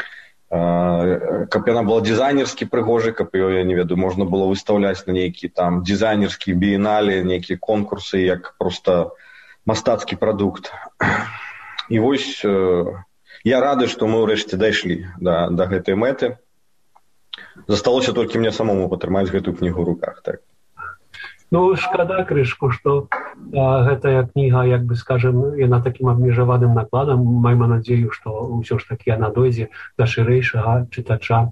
Каб яна была дызайнерскі прыгожай, каб ее, я не ведаю, можна было выстаўляць на нейкія там дызайнерскія біеналі, нейкія конкурсы, як проста мастацкі прадукт. І вось я рады, што мы ўрэшце дайшлі да гэтай мэты. Засталося толькі мне самому патрымаць гэтую кнігу ў руках. Так. Ну, шкада крышку, што гэтая кніга, як бы скажем, яна такім абмежаваным накладам. Маем надзею, што ўсё ж такі яна дойдзе да шырэйшага чытача.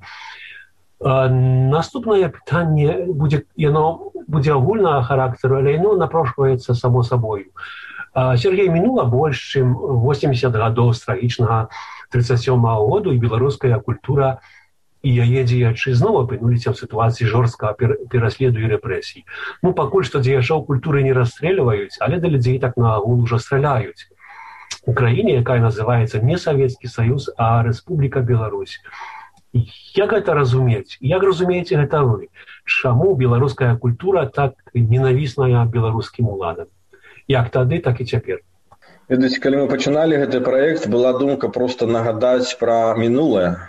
Наступнае пытанне яно будзе агульнага характару, але яно напрошваецца само сабою. Сергей, мінула больш, чым 80 гадоў з трагічнага 37-го году, і беларуская культура і яе дзеячы зноў апынуліся ў сітуацыі жорсткага пераследу і рэпрэсій. Ну, пакуль што дзеячоў культуры не расстрэльваюць, але да людзей так на агул ужо страляюць. У краіне, якая называецца не Савецкі Саюз, а Рэспубліка Беларусь. Як гэта разумець? Як разумееце гэта вы? Чаму беларуская культура так ненавісная беларускім уладам? Як тады, так і цяпер. Ведаеце, калі мы пачыналі гэты праект, была думка проста нагадаць пра мінулае.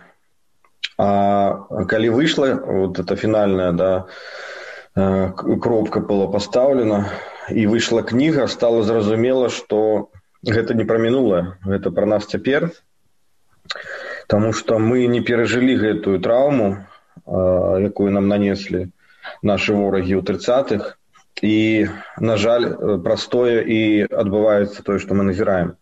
А калі выйшла, вот эта фінальная, да, кропка была пастаўлена, і выйшла кніга, стала зразумела, што гэта не пра мінулае, гэта пра нас цяпер, таму што мы не перажылі гэтую траўму, якую нам нанеслі нашы ворагі ў 30-х, і, на жаль, простое і адбываецца тое, што мы назіраем.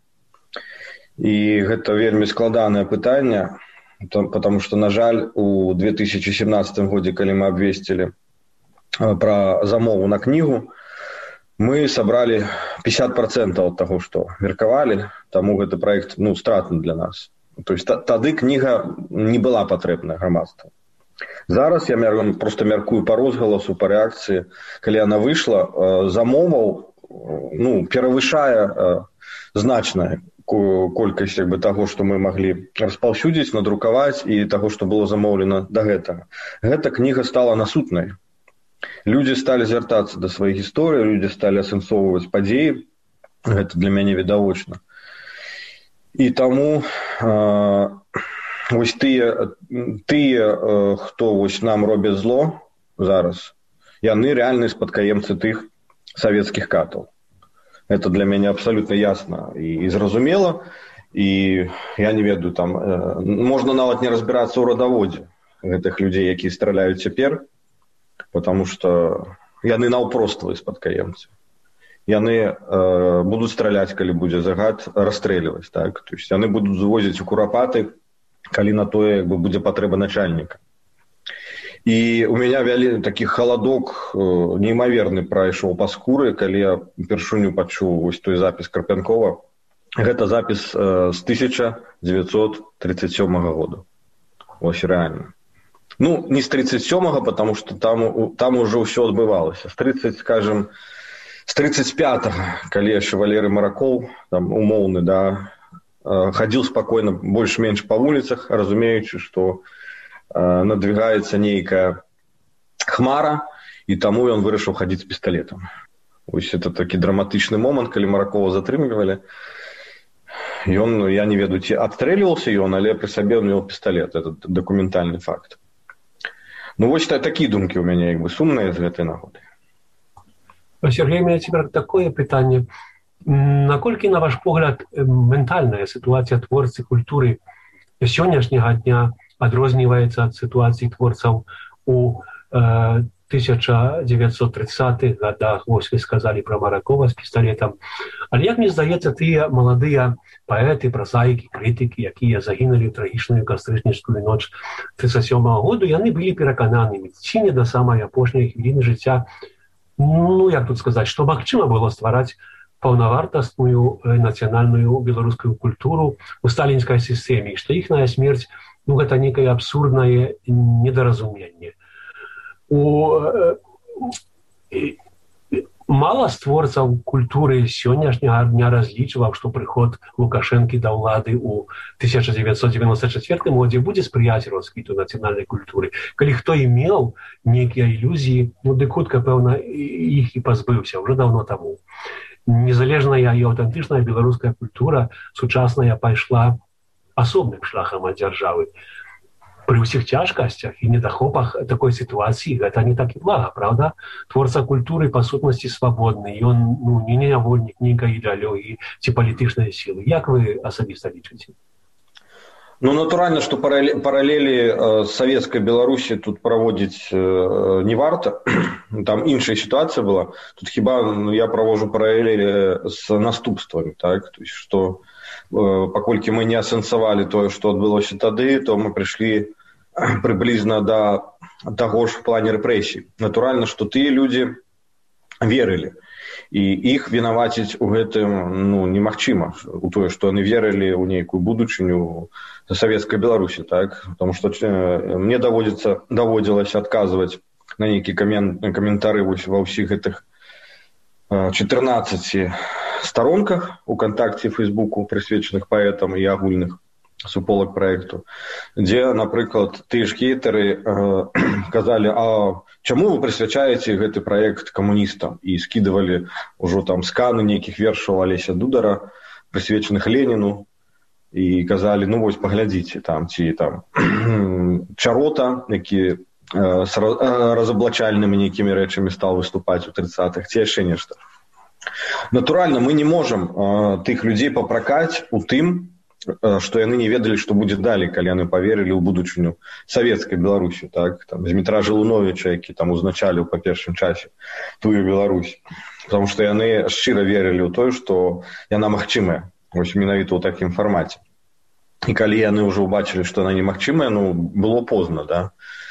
І гэта вельмі складанае пытанне, потому што, на жаль, у 2017 годзе, калі мы абвесцілі пра замову на кнігу, мы сабралі 50% ад таго, што меркавалі, таму гэты праект, ну, стратны для нас. То есть тады кніга не была патрэбная грамадству. Зараз я просто мяркую па розгаласу, па рэакцыі, калі яна выйшла, замоваў, ну, перавышае значная колькасць як бы таго, што мы маглі распаўсюдзіць, надрукаваць і таго, што было замоўлена да гэтага. Гэта кніга стала насутнай. Людзі сталі звяртацца да сваіх гісторый, людзі сталі асэнсоўваць падзеі. Гэта для мяне відавочна. І таму вось тыя, хто вось нам робяць зло зараз, яны рэальныя спадкаемцы тых савецкіх катаў. Это для мяне абсалютна ясна і зразумела, і я не ведаю, там можна нават не разбірацца ў радаводзе гэтых людзей, якія страляюць цяпер, потому што яны наўпроствыя спадкаемцы. Яны будуць страляць, калі будзе загад, расстрэльваць, так? То есть яны будуць звозіць у курапаты, калі на тое як бы будзе патрэба начальніка. І у мяне такі халадок неймаверны прайшоў па скуры, калі я першыню пачуў вось той запіс Карпянкова. Гэта запіс з 1937 года. Вось рэальна. Ну, не з 37-го, потому што там ужо ўсё адбывалася. З 35-го, калі яшчэ Валерый Маракоў, там умоўны, да, хадзіў спакойна больш-менш па вуліцах, разумеючы, што надвигаецца нейкая хмара, і таму ён вырашыў хадзіць з пісталетам. Вось это такі драматычны момант, калі Маракова затрымлівалі. Ён, я не ведаю, ці адстрэльваўся ён, але пры сабе ён меў пісталет. Это дакументальны факт. Ну, вось такія думкі ў мяне, як бы, сумныя з гэтай нагоды. Сергей, у меня теперь такое питание. Наколькі, на ваш погляд, ментальная сітуацыя творцы культуры сённяшняга дня адрозніваецца ад сітуацыі творцаў у 1930-х годах? Вось вы сказалі пра Маракова з пісталетам. Але, як мне здаецца, тыя маладыя паэты, празаікі, крытыкі, якія загінулі ў трагічную кастрычніцкую ноч 1937 году, яны былі перакананымі ці не да самай апошняй хвіліны жыцця, як тут сказаць, што магчыма было ствараць паўнавартасную нацыянальную беларускую культуру у сталінскай сістэме, што іхная смерць гэта некае абсурднае недаразуменне. Мала з творцаў культуры сённяшняга дня разлічваў, што прыход Лукашэнкі да ўлады ў 1994 годзе будзе спрыяць росквіту нацыянальнай культуры. Калі хто і меў нейкія ілюзіі, дык хутка, пэўна, іх і пазбыўся ўжо даўно таму. Незалежная і аўтэнтычная беларуская культура сучасная пайшла асобным шляхам ад дзяржавы. Пры ўсіх цяжкасцях і недахопах такой сітуацыі гэта не так і блага, правда? Творца культуры па сутнасці свабодны, ён не нявольнік нейкай ідэалогіі ці палітычнай сілы. Як вы асабіста лічыце? Натуральна, што паралелі з савецкай Беларусі тут праводзіць не варта. Там іншая сітуацыя была. Тут хіба я праводжу паралелі з наступствамі, так? То есть, што паколькі мы не асэнсавалі тое, што адбылося тады, то мы прыйшлі прыблізна да таго ж в плане рэпрэсій. Натуральна, што тыя людзі верылі. І іх вінаваціць у гэтым немагчыма, у тое, што яны верылі ў нейкую будучыню савецкай Беларусі, так? Потому што мне даводзілася адказваць на нейкія каментары ва ўсіх гэтых 14 сторонках у ВКонтакте и Фейсбуку, присвеченных поэтам и агульных суполак проекту, где, например, тыя ж хейтары казали, а чему вы присвячаете гэты проект коммунистам? И скидывали уже там сканы неких вершаў Олеся Дудара, присвеченных Ленину, и казали, вось поглядите, там, ці там Чарота, які с разоблачальными некими рэчамі стал выступать у 30-х, ці яшчэ нешта. Натуральна, мы не можам тых людзей папракаць у тым, што яны не ведалі, што будзе далей, калі яны паверылі ў будучыню савецкай Беларусі, так? Там Змітра Жылуновіча, які там узначаліў па першым часе тую Беларусь. Потому што яны шчыра верылі ў тое, што яна магчымая, вось менавіта ў такім фармаце. І калі яны ўжо ўбачылі, што яна немагчымая, было позна, да?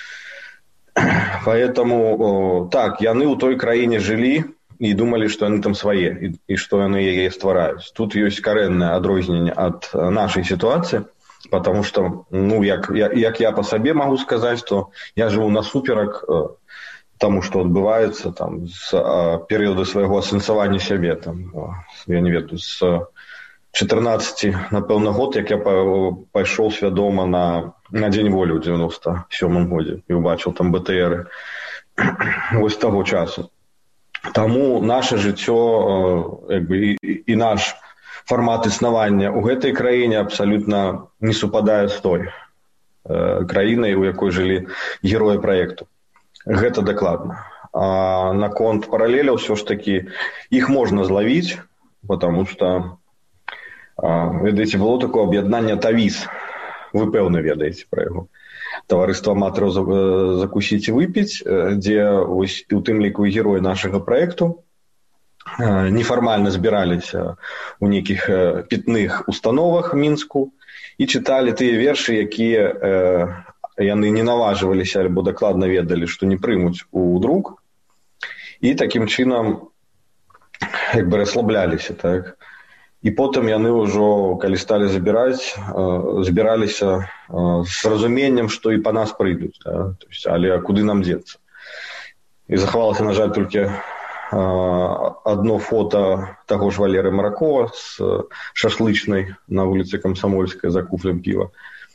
Поэтому, так, яны ў той краіне жылі і думалі, што яны там свае, і што яны яе ствараюць. Тут ёсць карэннае адрозненне ад нашай сітуацыі, потому што, як я па сабе магу сказаць, то я жыву насуперак таму, што адбываецца там з перыяду свайго асэнсавання сябе, там, я не ведаю, з 14, напэўна, год, як я пайшоў свядома на Дзень волі ў 97 годзе і ўбачыў там БТРы вось таго часу. Таму наше жыццё і наш фармат існавання ў гэтай краіне абсалютна не супадае з той краінай, у якой жылі героі праекту. Гэта дакладна. А наконт паралеляў ўсё ж такі іх можна злавіць, потому што, ведаеце, было такое аб'яднанне ТАВІС. Вы, пэўна, ведаеце пра яго. Таварыства аматараў закусіць і выпіць, дзе вось у тым ліку героі нашага праекту нефармальна збіраліся ў нейкіх пітных установах Мінску і чыталі тыя вершы, якія яны не наважваліся альбо дакладна ведалі, што не прымуць у друк, і такім чынам расслабляліся, так? І потым яны ўжо, калі сталі збіраліся з разуменнем, што і па нас прыйдуць, да? Але куды нам дзецца? І захавалася, на жаль, толькі одно фото таго ж Валеры Маракова з шашлычнай на вуліцы Камсамольскай за куфлем піва.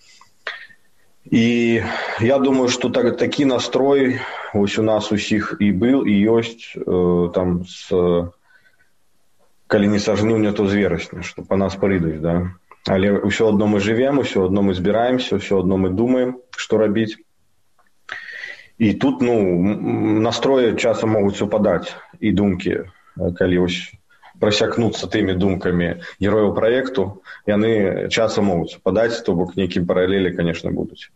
І я думаю, што такі настрой вось у нас усіх і быў, і ёсць там калі не са жніўня, то з верасня, што па нас прыйдуць, да. Але ўсё адно мы жывем, ўсё адно мы збіраемся, ўсё адно мы думаем, што рабіць. І тут, настроі часам могуць супадаць і думкі, калі вось прасякнуцца тымі думкамі герояў праекту, яны часам могуць супадаць, то бок нейкія паралелі, конечно, будуць.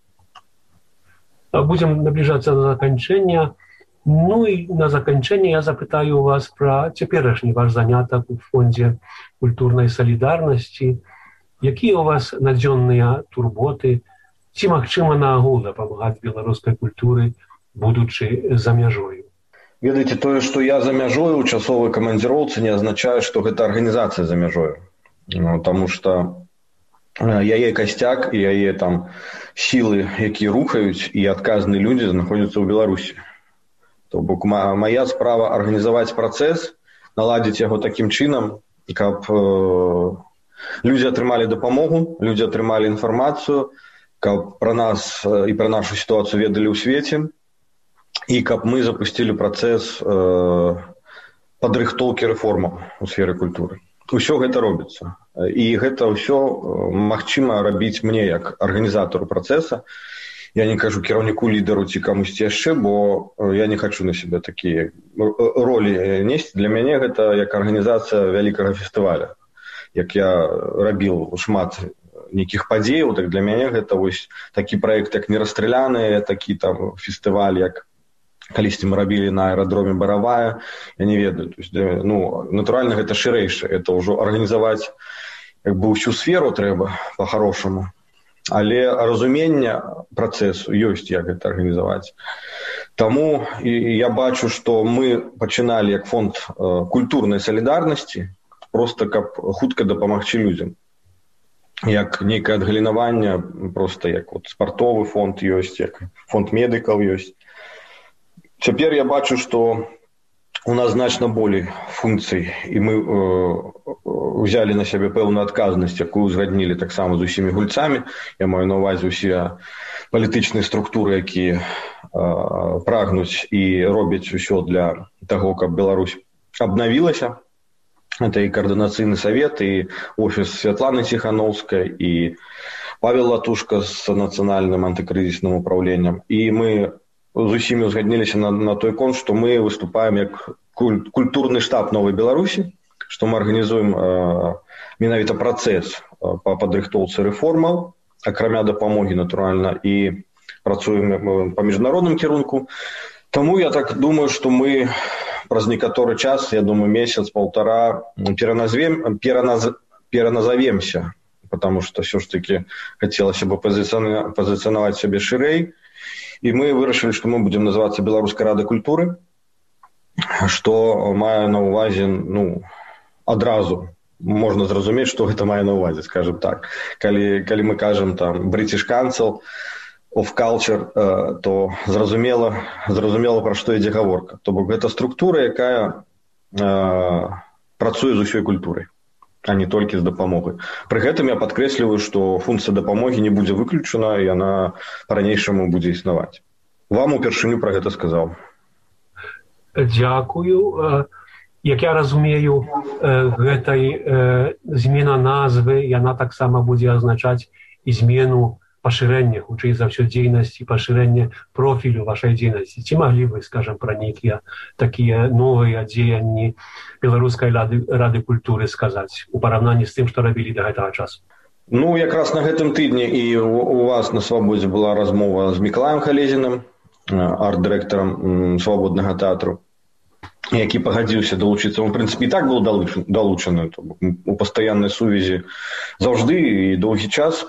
Будем наближаться до заканчэння. Ну и на заканчэнне я запытаю у вас про цяперашні ваш занятак у фондзе культурнай салідарнасці. Якія у вас надзённыя турботы? Ці магчыма наогул дапамагаць беларускай культуры, будучы за мяжою? Ведаеце, тое, што я за мяжою ў часовай камандзіроўцы, не азначае, што гэта арганізацыя за мяжою. Таму што яе касцяк і яе там сілы, якія рухаюць, і адказныя людзі знаходзяцца ў Беларусі. То бок мая справа арганізаваць працэс, наладзіць яго такім чынам, каб людзі атрымалі дапамогу, людзі атрымалі інфармацыю, каб пра нас і пра нашу сітуацыю ведалі ў свеце, і каб мы запусцілі працэс падрыхтоўкі рэформаў у сферы культуры. Усё гэта робіцца. І гэта ўсё магчыма рабіць мне як арганізатару працэса. Я не кажу кіраўніку, лідару ці камусьці яшчэ, бо я не хачу на сябе такія ролі несці. Для мяне гэта як арганізацыя вялікага фестываля. Як я рабіў шмат нейкіх падзеяў, так для мяне гэта вось такі праект, як «Нерасстраляны», такі там фестываль, як калісьці мы рабілі на аэрадроме Баравая, я не ведаю. То есть, натуральна, гэта шырэйшае. Это ўжо арганізаваць як бы ўсю сферу трэба па-харошаму. Але разуменне працэсу ёсць, як гэта арганізаваць. Таму я бачу, што мы пачыналі як фонд культурнай салідарнасці, проста каб хутка дапамагчы людзям. Як нейкае адгалінаванне, проста як вот спартовы фонд ёсць, як фонд медыкаў ёсць. Цяпер я бачу, што у нас значна болей функцый, і мы ўзялі на сябе пэўную адказнасць, якую узгаднілі таксама з усімі гульцамі. Я маю на ўвазе ўсе палітычныя структуры, якія прагнуць і робяць усё для таго, каб Беларусь абнавілася. Это і координаційний совет, і офіс Святлани Ціхановської, і Павел Латушка з національним антикризисним управлінням. І ми з усіма узгоднилися на той конт, що ми виступаємо як культурний штаб Нової Білорусі, що ми організуємо менавіта працэс по падрыхтоўцы рэформаў, акрамя дапамогі, натуральна, і працуємо по міжнародному кірунку. Тому я так думаю, что мы праз некаторы час, я думаю, месяц-полтора пераназовемся, потому что все ж таки хотелось бы позиционовать себе ширей. И мы вырашили, что мы будем называться Белорусская рада культуры, что маю на увазе, одразу можно зразуметь, что это маю на увазе, скажем так. Коли мы кажем там British Council of Culture, то зразумела, пра што ідзе гаворка. То бок гэта структура, якая працуе з усёй культурай, а не толькі з дапамогай. Пры гэтым я падкрэсліваю, што функцыя дапамогі не будзе выключана, і яна па-ранейшаму будзе існаваць. Вам упершыню пра гэта сказаў. Дзякую. Як я разумею, гэтай змена назвы, яна таксама будзе азначаць і змену пашырэнне, хутчэй за ўсё, дзейнасці, пашырэнне профілю вашай дзейнасці. Ці маглі вы, скажам, пра нейкія такія новыя дзеянні Беларускай рады культуры сказаць у параўнанні з тым, што рабілі да гэтага часу? Якраз на гэтым тыдні і у вас на Свабодзе была размова з Мікалаем Халезіным, арт-дырэктарам Свабоднага тэатру, які пагадзіўся далучыцца. Он, в прынцыпе, і так быў далучаны, у пастаяннай сувязі заўжды і доўгі час.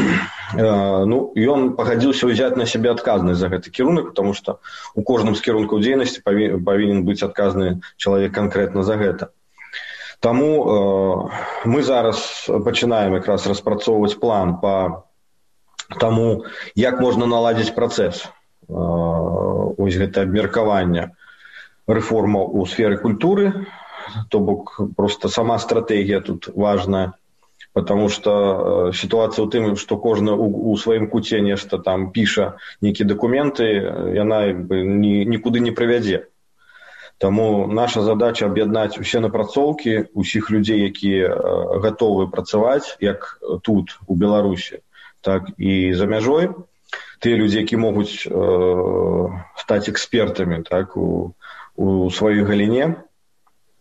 Ён пагадзіўся ўзяць на сябе адказнасць за гэты кірунак, потому што у кожным з кірункаў дзейнасці павінен быць адказны чалавек канкрэтна за гэта. Таму мы зараз пачынаем якраз распрацоўваць план па таму, як можна наладзіць працэс. Ось гэта абмеркаванне рэформаў у сферы культуры, то бок просто сама стратэгія тут важная, потому что ситуация ў тым, што кожны у сваім куце нешта там піша нейкія дакументы, яна нікуды не прывядзе. Таму наша задача аб'яднаць усе напрацоўкі усіх людзей, якія гатовы працаваць як тут у Беларусі, так і за мяжой. Тыя людзі, які могуць стаць экспертамі, так, у сваёй галіне,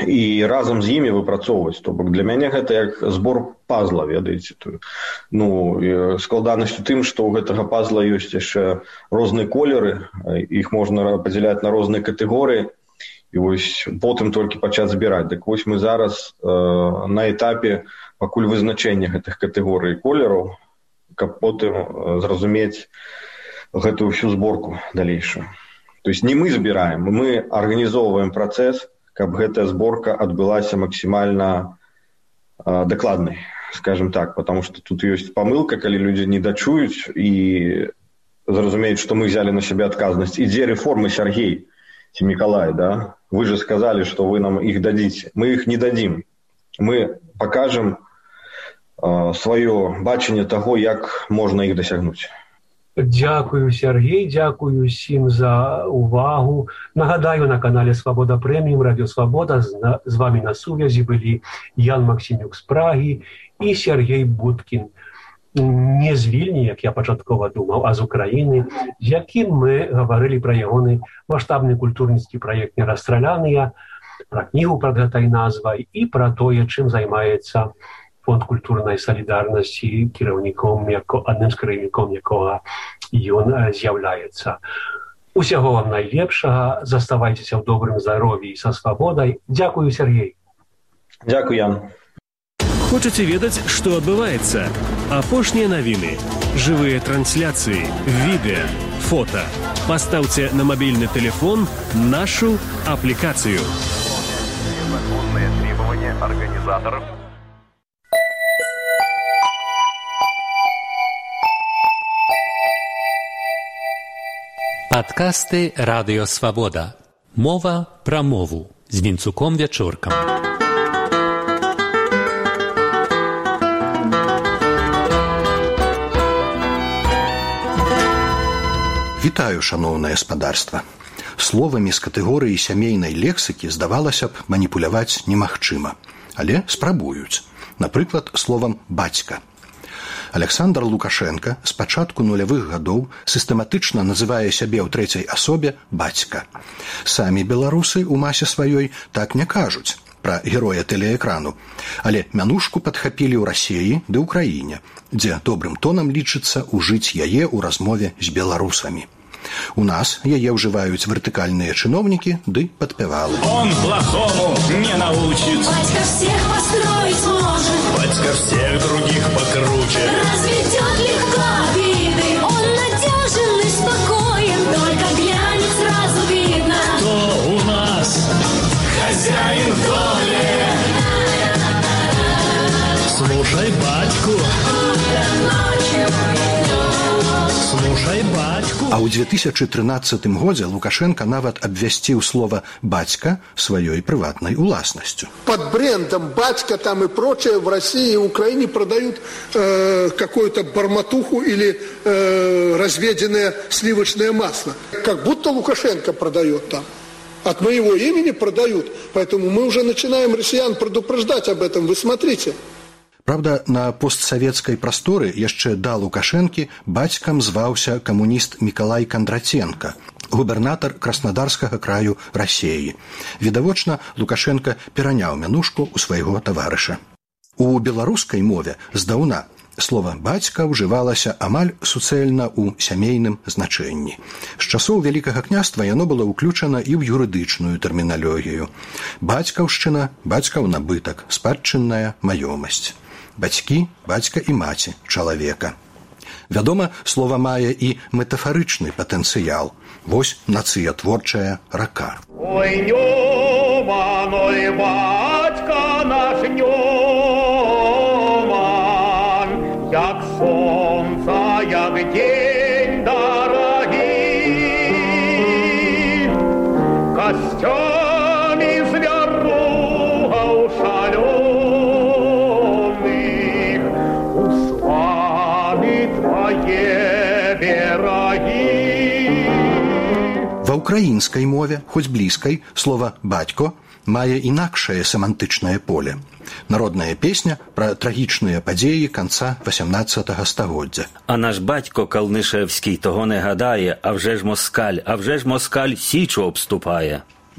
і разам з імі выпрацоўваць. То бок для мяне гэта як збор пазла, ведаеце. Складанасць у тым, што ў гэтага пазла ёсць яшчэ розныя колеры, іх можна падзяляць на розныя катэгорыі, і вось потым толькі пачаць збіраць. Дык вось мы зараз на этапе пакуль вызначэння гэтых катэгорый колераў, каб потым зразумець гэтую всю зборку далейшую. То есть не мы збіраем, мы арганізоўваем працэс, каб гэтая зборка адбылася максімальна дакладнай, скажем так, потому что тут ёсць памылка, калі людзі не дачуюць і зразумеюць, што мы взяли на сябе адказнасць. І дзе рэформы, Сергей ці Миколай, да? Вы же сказали, что вы нам их дадите. Мы их не дадим. Мы покажем свое бачанне того, як можна іх дасягнуць. Дякую, Сергей, дякую всім за увагу. Нагадаю, на канале «Свобода Преміум», Радіо Свобода, з вами на сувязі були Ян Максимюк з Праги і Сергей Будкін. Не з Вільні, як я пачаткова думаў, а з Украіны, з якім мы гаварылі пра ягоны маштабны культурніцкі праект «Нерасстраляныя», пра кнігу пад гэтай назвай і пра тое, чым займаецца Фонд культурнай салідарнасці, адным з кіраўніком якога ён з'яўляецца. Усяго вам найлепшага, заставайцеся ў добрым здаров'і і са свабодай. Дзякую, Сергей. Дзякую, Ян. Хочаце ведаць, што адбываецца? Апошнія навіны, жывыя трансляцыі, відэа, фота. Пастаўце на мабільны тэлефон нашу аплікацыю. Законные требования организаторов. Падкасты «Радыё Свабода». Мова пра мову з Вінцуком Вячоркам. Вітаю, шаноўнае спадарства. Словамі з катэгорыі сямейнай лексікі, здавалася б, маніпуляваць немагчыма. Але спрабуюць. Напрыклад, словам «бацька». Александр Лукашенко з пачатку нулявых гадоў сістэматычна называе сябе ў трэцяй асобе «бацька». Самі беларусы ў масе сваёй так не кажуць пра героя тэлеэкрану, але мянушку падхапілі ў Расіі ды ўкраіне, дзе добрым тонам лічыцца ўжыць яе ў размове з беларусамі. У нас яе ўжываюць вертыкальныя чыноўнікі ды падпявалы. Он плохому не научит. Батька всех построить может. Батька всех других покруче. Разведет легко обиды. Он надежен и спокоен. Только глянет, сразу видно. Кто у нас хозяин в доме? Слушай батьку. Слушай батьку. А ў 2013 годзе Лукашенко нават абвясціў слова «бацька» сваёй прыватнай уласнасцю. Под брендом «бацька» там и прочее в России и Украине продают какую-то барматуху или разведенное сливочное масло. Как будто Лукашенко продает там. От моего имени продают. Поэтому мы уже начинаем россиян предупреждать об этом. Вы смотрите. Правда, на постсавецкай прасторы яшчэ да Лукашэнкі бацькам зваўся камуніст Миколай Кондратенко, губернатар Краснодарскага краю Расіі. Відавочна, Лукашенко пераняў мянушку ў свайго таварыша. У беларускай мове здаўна слова «бацька» ўжывалася амаль суцэльна ў сямейным значэнні. З часоў Вялікага княства яно было ўключана і ў юрыдычную тэрміналогію. Бацькаўшчына, бацькаў набытак, спадчынная маёмасць. Бацькі, бацька і маці чалавека. Вядома, слова мае і метафарычны патэнцыял. Вось нацыятворчая рака. Ой, Нёман, ой, батька наш Нёман, як сонца, як день дорогі, костями зверругаў шалёных, Ва ўкраінскай мове, хоць блізкай, слова «бацько» мае інакшае семантычнае поле. Народная песня пра трагічныя падзеі канца 18 стагоддзя. А наш батько Калнишевський того не гадає, а вже ж москаль січу обступає.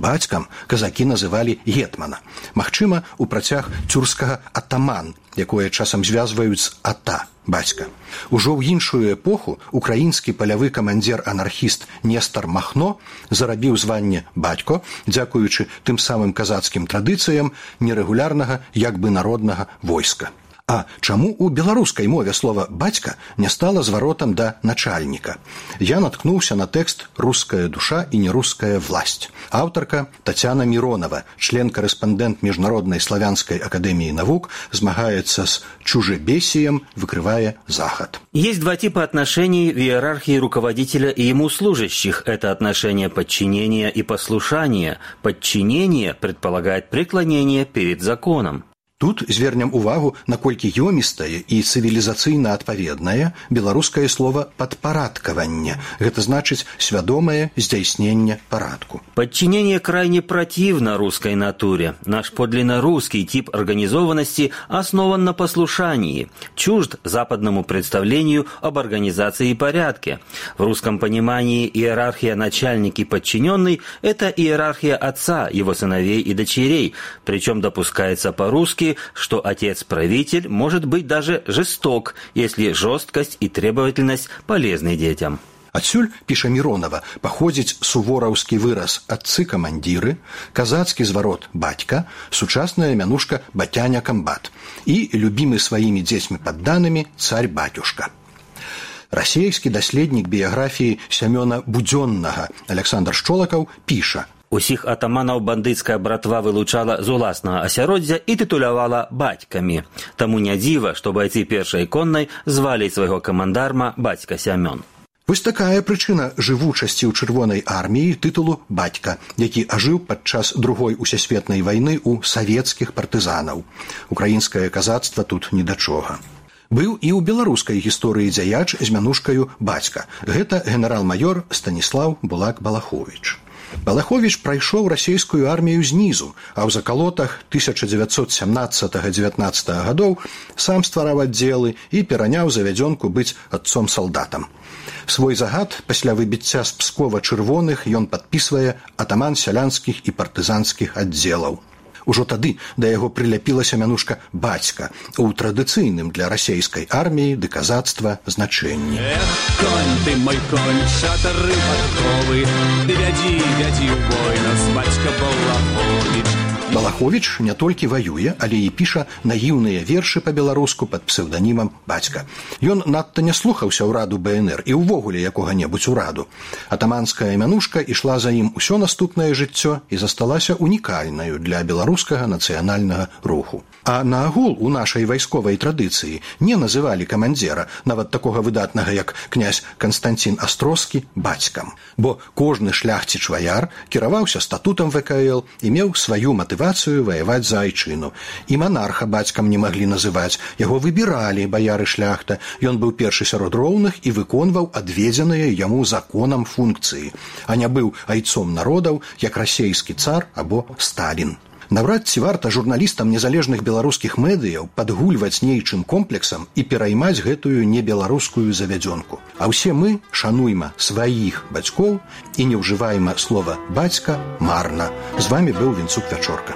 Бацькам казакі называлі гетмана. Магчыма, у працяг цюркскага атаман, якое часам звязваюць з ата, бацька. Ужо ў іншую эпоху украінскі палявы камандзір-анархіст Нестар Махно зарабіў званне бацько, дзякуючы тым самым казацкім традыцыям нерэгулярнага, як бы народнага войска. А чаму ў беларускай мове слова «бацька» не стала зваротам да начальніка? Я наткнуўся на тэкст «Русская душа и нерусская власть». Аўтарка Татьяна Миронова, член-корреспондент Международной славянской академии наук, змагаецца с чужебесием, выкрывая Захад. Есть два типа отношений в иерархии руководителя и ему служащих. Это отношение подчинения и послушания. Подчинение предполагает преклонение перед законом. Тут звернем увагу, наколькі ёмістае і цывілізацыйна адпаведнае беларускае слова «падпарадкаванне». Гэта значыць свядомае здзяйсненне парадку. Подчинение крайне противно русской натуре. Наш подлинно русский тип организованности основан на послушании, чужд западному представлению об организации и порядке. В русском понимании иерархия начальник и подчиненный – это иерархия отца, его сыновей и дочерей, причем допускается по-русски, что отец-правитель может быть даже жесток, если жесткость и требовательность полезны детям. Адсюль, піша Миронова, паходзіць сувораўскі выраз «адцы-камандзіры», казацкі зварот «бацька», сучасная мянушка «батяня-камбат» і любімы сваімі дзецьмі падданымі «царь-батюшка». Расейскі даследнік біяграфіі Сямёна Будзённага Александр Шчолакаў піша: Усіх атаманаў бандыцкая братва вылучала з уласнага асяроддзя і тытулявала бацькамі. Таму не дзіва, што байцы першай коннай звалі свайго камандарма бацька Сямён. Вось такая прычына жывучасці ў чырвонай арміі тытулу «бацька», які ажыў падчас Другой усесветнай вайны ў савецкіх партызанаў. Украінскае казацтва тут ні да чога. Быў і ў беларускай гісторыі дзяяч з мянушкаю «бацька». Гэта генерал-маёр Станіслаў Булак-Балаховіч. Балаховіч прайшоў расейскую армію знізу, а ў закалотах 1917-19 гадоў сам ствараў аддзелы і пераняў завядзёнку быць адцом-салдатам. Свой загад пасля выбіцця з Пскова чырвоных ён падпісвае атаман сялянскіх і партызанскіх аддзелаў. Ужо тады да яго прыляпілася мянушка «бацька» у традыцыйным для расейскай арміі ды казацтва значэнні. Эх, конь ты мой конь, шатары падковы, ты вядзі, вядзі ў бой нас, бацька Балаховіч. Балаховіч не толькі ваюе, але і піша наіўныя вершы па-беларуску пад псеўданімам «бацька». Ён надта не слухаўся ўраду БНР і ўвогуле якога-небудзь ураду. Атаманская мянушка ішла за ім усё наступнае жыццё і засталася унікальнаю для беларускага нацыянальнага руху. А наагул у нашай вайсковай традыцыі не называлі камандзіра, нават такога выдатнага, як князь Канстанцін Астроскі, бацькам. Бо кожны шляхціч-ваяр кіраваўся статутам ВКЛ і меў сваю матывацыю ваяваць за айчыну. І манарха бацькам не маглі называць, яго выбіралі баяры-шляхта. Ён быў першы сярод роўных і выконваў адведзеныя яму законам функцыі, а не быў айцом народаў, як расейскі цар або Сталін. Наўрад ці варта журналістам незалежных беларускіх медыяў падгульваць нейчым комплексам і пераймаць гэтую небеларускую завядзёнку. А ўсе мы шануйма сваіх бацькоў і не ўжывайма слова «бацька» марна. З вамі быў Вінцук Вячорка.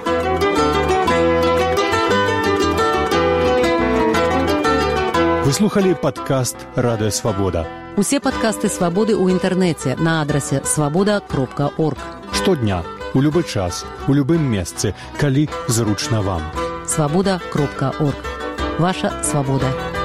Вы слухали падкаст «Радыё Свабода». Усе падкасты «Свабоды» ў інтэрнэце на адрасе свабода.орг. Штодня, у любы час, у любым месцы, калі зручна вам. Свабода.орг. Ваша свабода.